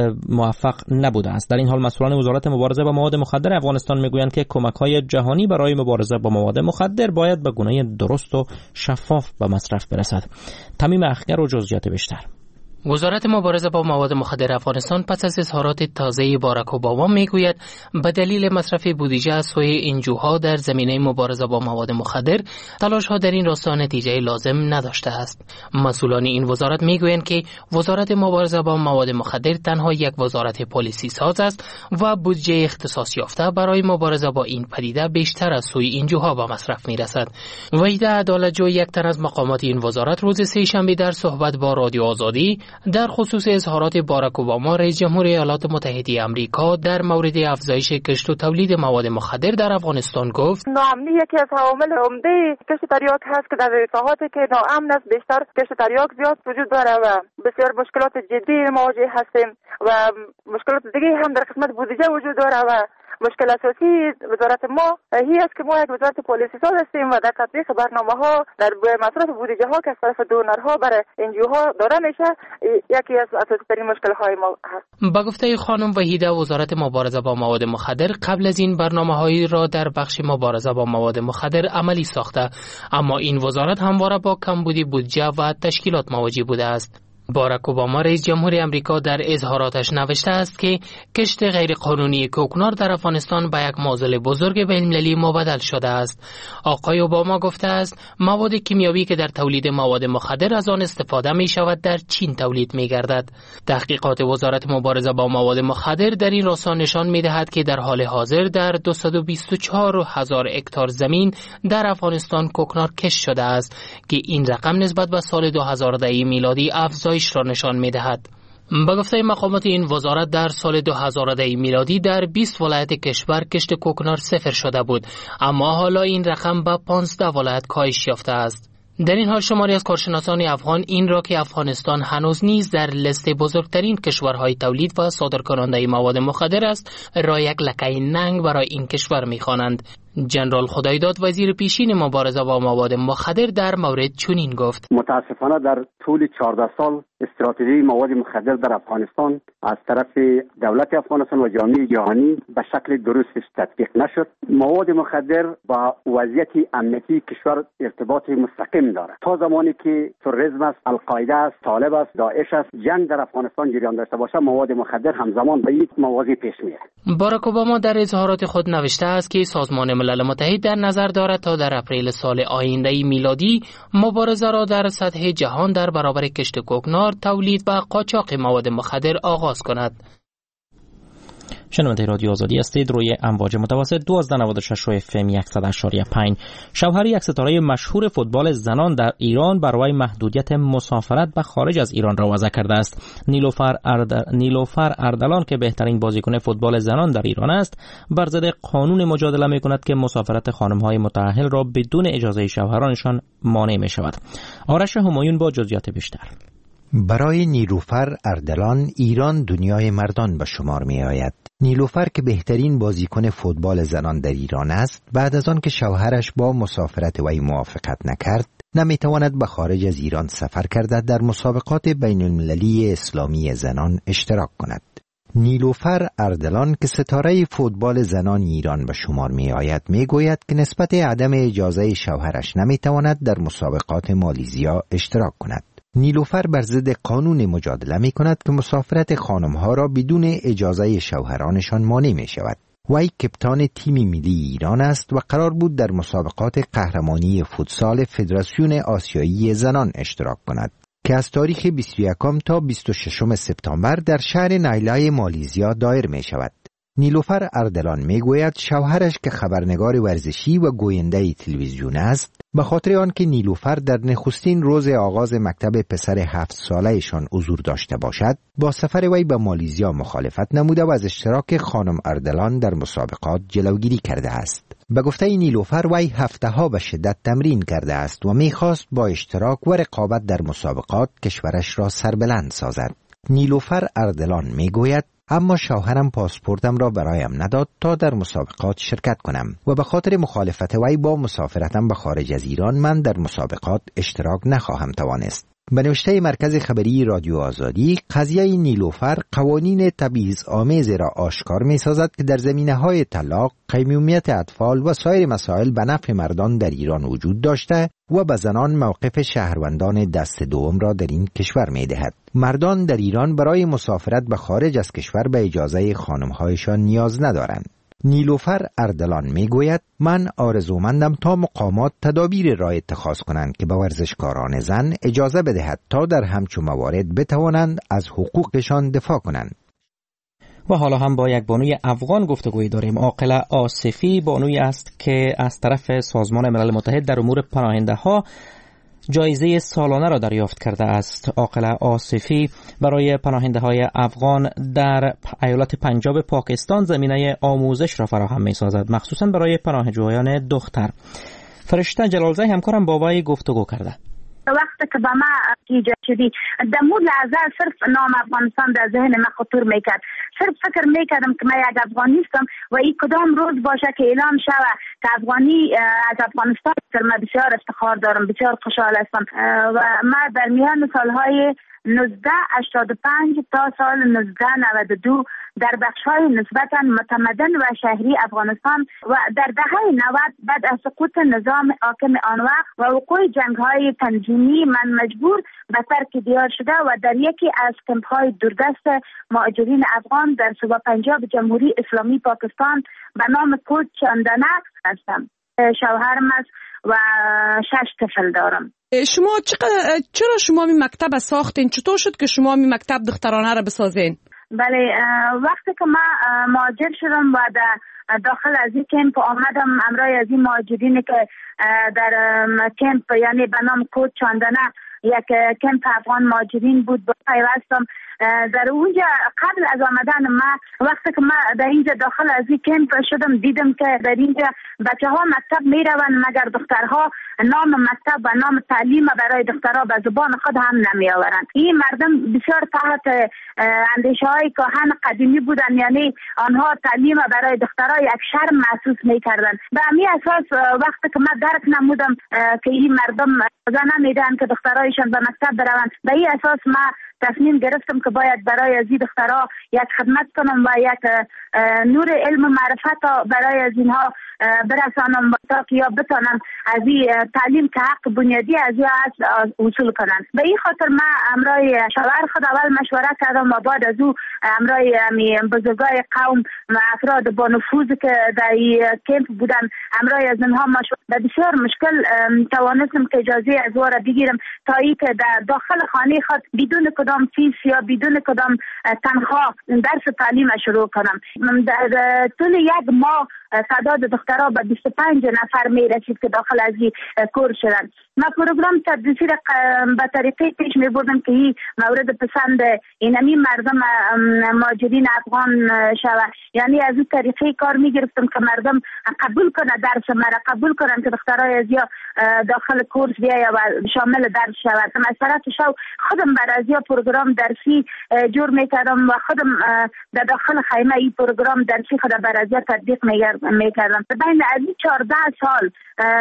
S1: موفق نبوده است. در این حال مسئولان وزارت مبارزه با مواد مخدر افغانستان میگویند که کمک‌های جهانی برای مبارزه با مواد مخدر باید به گونه درست و شفاف به مصرف برسد. تمیم اخگر و جزئیات بیشتر.
S8: وزارت مبارزه با مواد مخدر افغانستان پس از اظهارات تازه باراک اوباما میگوید به دلیل مصرف بودجه از سوی انجوها در زمینه مبارزه با مواد مخدر تلاش‌ها در این راستا نتیجه لازم نداشته است. مسئولان این وزارت میگویند که وزارت مبارزه با مواد مخدر تنها یک وزارت پالیسی ساز است و بودجه اختصاص یافته برای مبارزه با این پدیده بیشتر از سوی انجوها به مصرف میرسد. وحید عدالتجو، یک تن از مقامات این وزارت، روز سه شنبه در صحبت با رادیو آزادی در خصوص اظهارات باراک اوباما رئیس جمهور ایالات متحده آمریکا در مورد افزایش کشت و تولید مواد مخدر در افغانستان گفت:
S9: ناامنی یکی از عوامل عمده کشت تریاک هست که در ساحاتی که ناامن است بیشتر کشت تریاک زیاد وجود داره و بسیار مشکلات جدی مواجه هستیم و مشکلات دیگه هم در قسمت بودجه وجود داره و مشکل اساسی وزارت ما هی است که ما یک وزارت پالیسی ساز هستیم و در تطبیق برنامه‌ها در مصرف بودجه ها که از طرف دونرها برای انجیوها داده میشه یکی از اساسی ترین مشکل‌های ما هست.
S8: با گفته خانم وحیده، وزارت مبارزه با مواد مخدر قبل از این برنامه‌هایی را در بخش مبارزه با مواد مخدر عملی ساخته، اما این وزارت همواره با کمبودی بودجه و تشکیلات مواجه بوده است. باراک اوباما رئیس جمهور آمریکا در اظهاراتش نوشته است که کشت غیرقانونی کوکنار در افغانستان به یک معضل بزرگ بین‌المللی مبدل شده است. آقای اوباما گفته است مواد کیمیایی که در تولید مواد مخدر از آن استفاده می شود در چین تولید می گردد. تحقیقات وزارت مبارزه با مواد مخدر در این راستا نشان می دهد که در حال حاضر در دویست و بیست و چهار هزار هکتار زمین در افغانستان کوکنار کشت شده است که این رقم نسبت به سال دو هزار و ده میلادی افزایش را نشان می دهد. به گفته مقامات این وزارت در سال دو هزار و ده میلادی در بیست ولایت کشور کشت کوکنار صفر شده بود، اما حالا این رقم به پانزده ولایت کاهش یافته است. در این حال شماری از کارشناسان افغان این را که افغانستان هنوز نیز در لیست بزرگترین کشورهای تولید و صادرکننده مواد مخدر است را یک لکه ننگ برای این کشور می‌خوانند. جنرال خدایداد، وزیر پیشین مبارزه با مواد مخدر، در مورد چنین گفت:
S10: متاسفانه در طول چهارده سال استراتژی مواد مخدر در افغانستان از طرف دولت افغانستان و جامعه جهانی به شکل درستش تطبیق نشد. مواد مخدر با وضعیت امنیتی کشور ارتباط مستقیم دارد. تا زمانی که تروریسم است، القاعده است، طالب است، داعش است، جنگ در افغانستان جریان داشته باشه، مواد مخدر همزمان به این موازی پیش میاد.
S8: باراک اوباما در اظهارات خود نوشته است که سازمان ملل متحد در نظر دارد تا در اپریل سال آینده میلادی مبارزه را در سطح جهان در برابر کشت کوکنار، تولید و قاچاق مواد مخدر آغاز کند.
S1: شنونده رادیو آزادی هستید. روی امواج متوسط دوازده ممیز نود و شش و اف ام صد و اشاری پنج. شوهر یک ستاره مشهور فوتبال زنان در ایران برای محدودیت مسافرت به خارج از ایران را وضع کرده است. نیلوفر اردل... نیلوفر اردلان که بهترین بازیکن فوتبال زنان در ایران است، بر ضد قانون مجادله می‌کند که مسافرت خانم‌های متأهل را بدون اجازه شوهرانشان مانع می‌شود. آرش همایون با جزئیات بیشتر.
S11: برای نیلوفر اردلان ایران دنیای مردان به شمار می آید. نیلوفر که بهترین بازیکن فوتبال زنان در ایران است، بعد از آن که شوهرش با مسافرت وی موافقت نکرد، نمیتواند به خارج از ایران سفر کرده در مسابقات بین المللی اسلامی زنان اشتراک کند. نیلوفر اردلان که ستاره فوتبال زنان ایران به شمار می آید می گوید که نسبت عدم اجازه شوهرش نمیتواند در مسابقات مالیزیا اشتراک کند. نیلوفر بر ضد قانون مجادله می کند که مسافرت خانمها را بدون اجازه شوهرانشان مانع می شود. وی کپتان تیم ملی ایران است و قرار بود در مسابقات قهرمانی فوتسال فدراسیون آسیایی زنان اشتراک کند که از تاریخ بیست و یکم تا بیست و ششم سپتامبر در شهر نایلای مالیزیا دایر می شود. نیلوفر اردلان میگوید شوهرش که خبرنگار ورزشی و گوینده تلویزیون است، به خاطر آنکه نیلوفر در نخستین روز آغاز مکتب پسر هفت ساله‌شان حضور داشته باشد، با سفر وی به مالیزیا مخالفت نموده و از اشتراک خانم اردلان در مسابقات جلوگیری کرده است. به گفته نیلوفر وی هفته ها به شدت تمرین کرده است و میخواست با اشتراک و رقابت در مسابقات کشورش را سربلند سازد. نیلوفر اردلان میگوید اما شوهرم پاسپورتم را برایم نداد تا در مسابقات شرکت کنم و به خاطر مخالفت وی با مسافرتم به خارج از ایران من در مسابقات اشتراک نخواهم توانست. به نوشته مرکز خبری رادیو آزادی، قضیه نیلوفر قوانین تبعیض‌آمیز را آشکار می سازد که در زمینه‌های طلاق، قیمومیت اطفال و سایر مسائل به نفع مردان در ایران وجود داشته و به زنان موقف شهروندان دست دوم را در این کشور می دهد. مردان در ایران برای مسافرت به خارج از کشور به اجازه خانم‌هایشان نیاز ندارند. نیلوفر اردلان می گوید من آرزومندم تا مقامات تدابیر را اتخاذ کنند که به ورزشکاران زن اجازه بدهد تا در همچون موارد بتوانند از حقوقشان دفاع کنند.
S1: و حالا هم با یک بانوی افغان گفتگوی داریم. عاقله آصفی بانوی است که از طرف سازمان ملل متحد در امور پناهنده ها جایزه سالانه را دریافت کرده است. عاقله آصفی برای پناهنده های افغان در ایالت پنجاب پاکستان زمینه آموزش را فراهم می سازد، مخصوصا برای پناهجویان دختر. فرشته جلالزی همکارم با وی گفتگو کرده.
S12: وقتی که با ما ایجاد شدی در مون لحظه صرف نام افغانستان در ذهن من خطور میکرد. صرف فکر میکردم که من یک افغانی هستم و این کدام روز باشه که اعلام شود که افغانی از افغانستان است. من بسیار افتخار دارم، بسیار خوشحال هستم و ما در میان سالهای نوزده هشتاد و پنج تا سال نوزده نود و دو در بخش‌های نسبتاً متمدن و شهری افغانستان و در دهه نود بعد از سقوط نظام حاکم آن وقت و وقوع جنگ‌های تنظیمی من مجبور به ترک دیار شده و در یکی از کمپ‌های دوردست مهاجرین افغان در صوبه پنجاب جمهوری اسلامی پاکستان به نام کوچ چاندنه هستم. شوهرم است و شش طفل دارم.
S13: شما چقدر چرا شما می مکتب ساختین؟ چطور شد که شما می مکتب دخترانه را بسازین؟
S12: بله، وقتی که من مهاجر شدم و داخل از این کمپ آمدم همراه از این مهاجرین که در کمپ یعنی به نام کوچ چاندنه یک کمپ افغان مهاجرین بود با پیوستم در اونجا. قبل از آمدن ما وقتی که ما در اینجا داخل از این کمپ شدم دیدم که در اینجا بچه ها مکتب می روند مگر دخترها نام مکتب و نام تعلیم برای دخترها به زبان خود هم نمی آورند. این مردم بسیار تحت اندیشه های کهن قدیمی بودن، یعنی آنها تعلیم برای دخترها یک شرم محسوس می کردن. به همین اساس وقتی که ما درک نمودم که این مردم اجازه نمیدن که دخترایشان به مکتب بروند، به این اساس ما تصمیم گرفتم که باید برای از این دخترها یک خدمت کنم و یک نور علم و معرفت برای از اینها برسانم تا که یا بتانم از این تعلیم که حق بنیادی از این اصل وصول کنند. به این خاطر من همراه شوهر خود اول مشوره کردم و بعد از او همراه بزرگای قوم و افراد با نفوذ که در این کمپ بودن همراه از اینها مشوره به بسیار مشکل توانستم که اجازه از او را بگیرم تا ای که در داخل خانه خود بدون کدام فیس یا بدون کدام تنخواه درس تعلیم شروع کنم. در طول یک ماه تعداد دخترها به بیست و پنج نفر می رسید که داخل از این کورس شدن. ما پروگرام تدریسی را به طریقه پیش می بردم که این مورد پسند اینمی مردم مهاجرین افغان شود، یعنی از این طریقه کار می گرفتم که مردم قبول کنه درس مرا، قبول کنن که دخترای از یا داخل کورس بیا و شامل درس شود. مسئله شو خودم بر از یا پروگرام درسی جور می کردم و خودم در داخل خیمه این پروگرام درسی خود بر از یا تطبیق می کردم. بین از این چهارده سال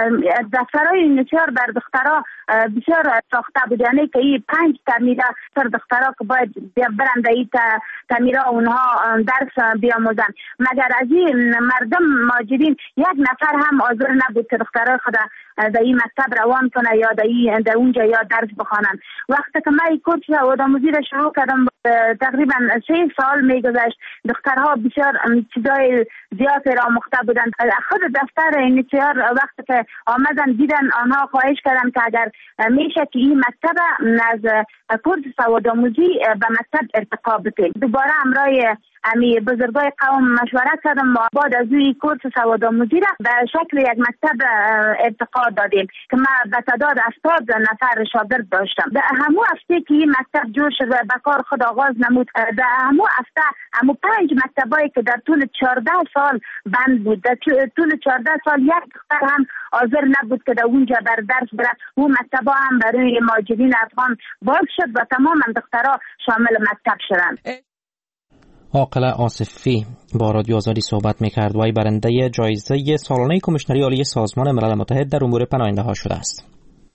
S12: دفترهای انتشار بر دخترها بسیار ساخته بود، یعنی که این پنج تعمیره سر دخترها که باید برند این تعمیره اونها درس بیاموزن، مگر از این مردم مهاجرین یک نفر هم حاضر نبود که دخترها خود در این مکتب روان کنه یا در, در اونجا یا درس بخوانن. وقتی که من این کورس آموزی را شروع کردم تقریبا سه سال میگذشت، دخترها بسیار چیزای زیادی را آموخته بودند. خود دفتر انتشار وقتی که آمدن دیدن آنها خواهش کردن که اگر میشه که این مکتب از کورس سوادآموزی به مکتب ارتقا بده. دوباره همراه امی بزرگای قوم مشورت کردم و بعد از این کورس سوادآموزی را به شکل یک مکتب ارتقا دادیم که ما به تعداد هفتاد نفر شاگرد داشتم. در همون هفته که این مکتب جور شد و به کار خود آغاز نمود، در همون هفته همون پنج مکتبایی که در طول چهارده سال بند بود، در طول چهارده سال یک دختر هم حاضر نبود که در اونجا بر درس بره، اون مکتبا هم برای مهاجرین افغان باز شد و تمام دخترها شامل مکتب شدند.
S1: عاقله آصفی با رادیو آزادی صحبت می‌کرد و برنده جایزه سالانه کمیشنری عالی سازمان ملل متحد در امور پناهنده‌ها شده است.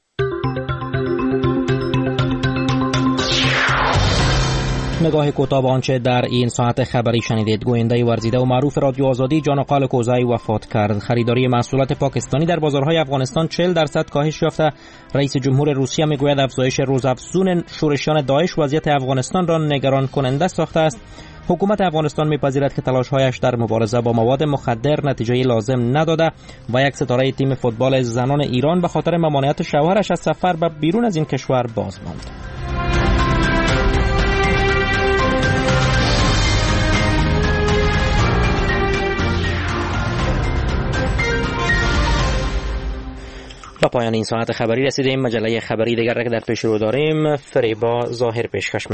S1: نگاه کوتاه به آنچه در این ساعت خبری شنیدید. گوینده ورزیده و معروف رادیو آزادی جان آقا کوزایی وفات کرد. خریداری محصولات پاکستانی در بازارهای افغانستان چهل درصد کاهش یافته. رئیس جمهور روسیه میگوید افزایش روزافزون شورشیان داعش وضعیت افغانستان را نگران کننده ساخته است. حکومت افغانستان میپذیرد که تلاش‌هایش در مبارزه با مواد مخدر نتیجه لازم نداده و یک ستاره تیم فوتبال زنان ایران به خاطر ممانعت شوهرش از سفر به بیرون از این کشور باز ماند. تا پایان این ساعت خبری رسیدیم. مجله خبری دیگر را که در پیش رو داریم فریبا ظاهر پیشکش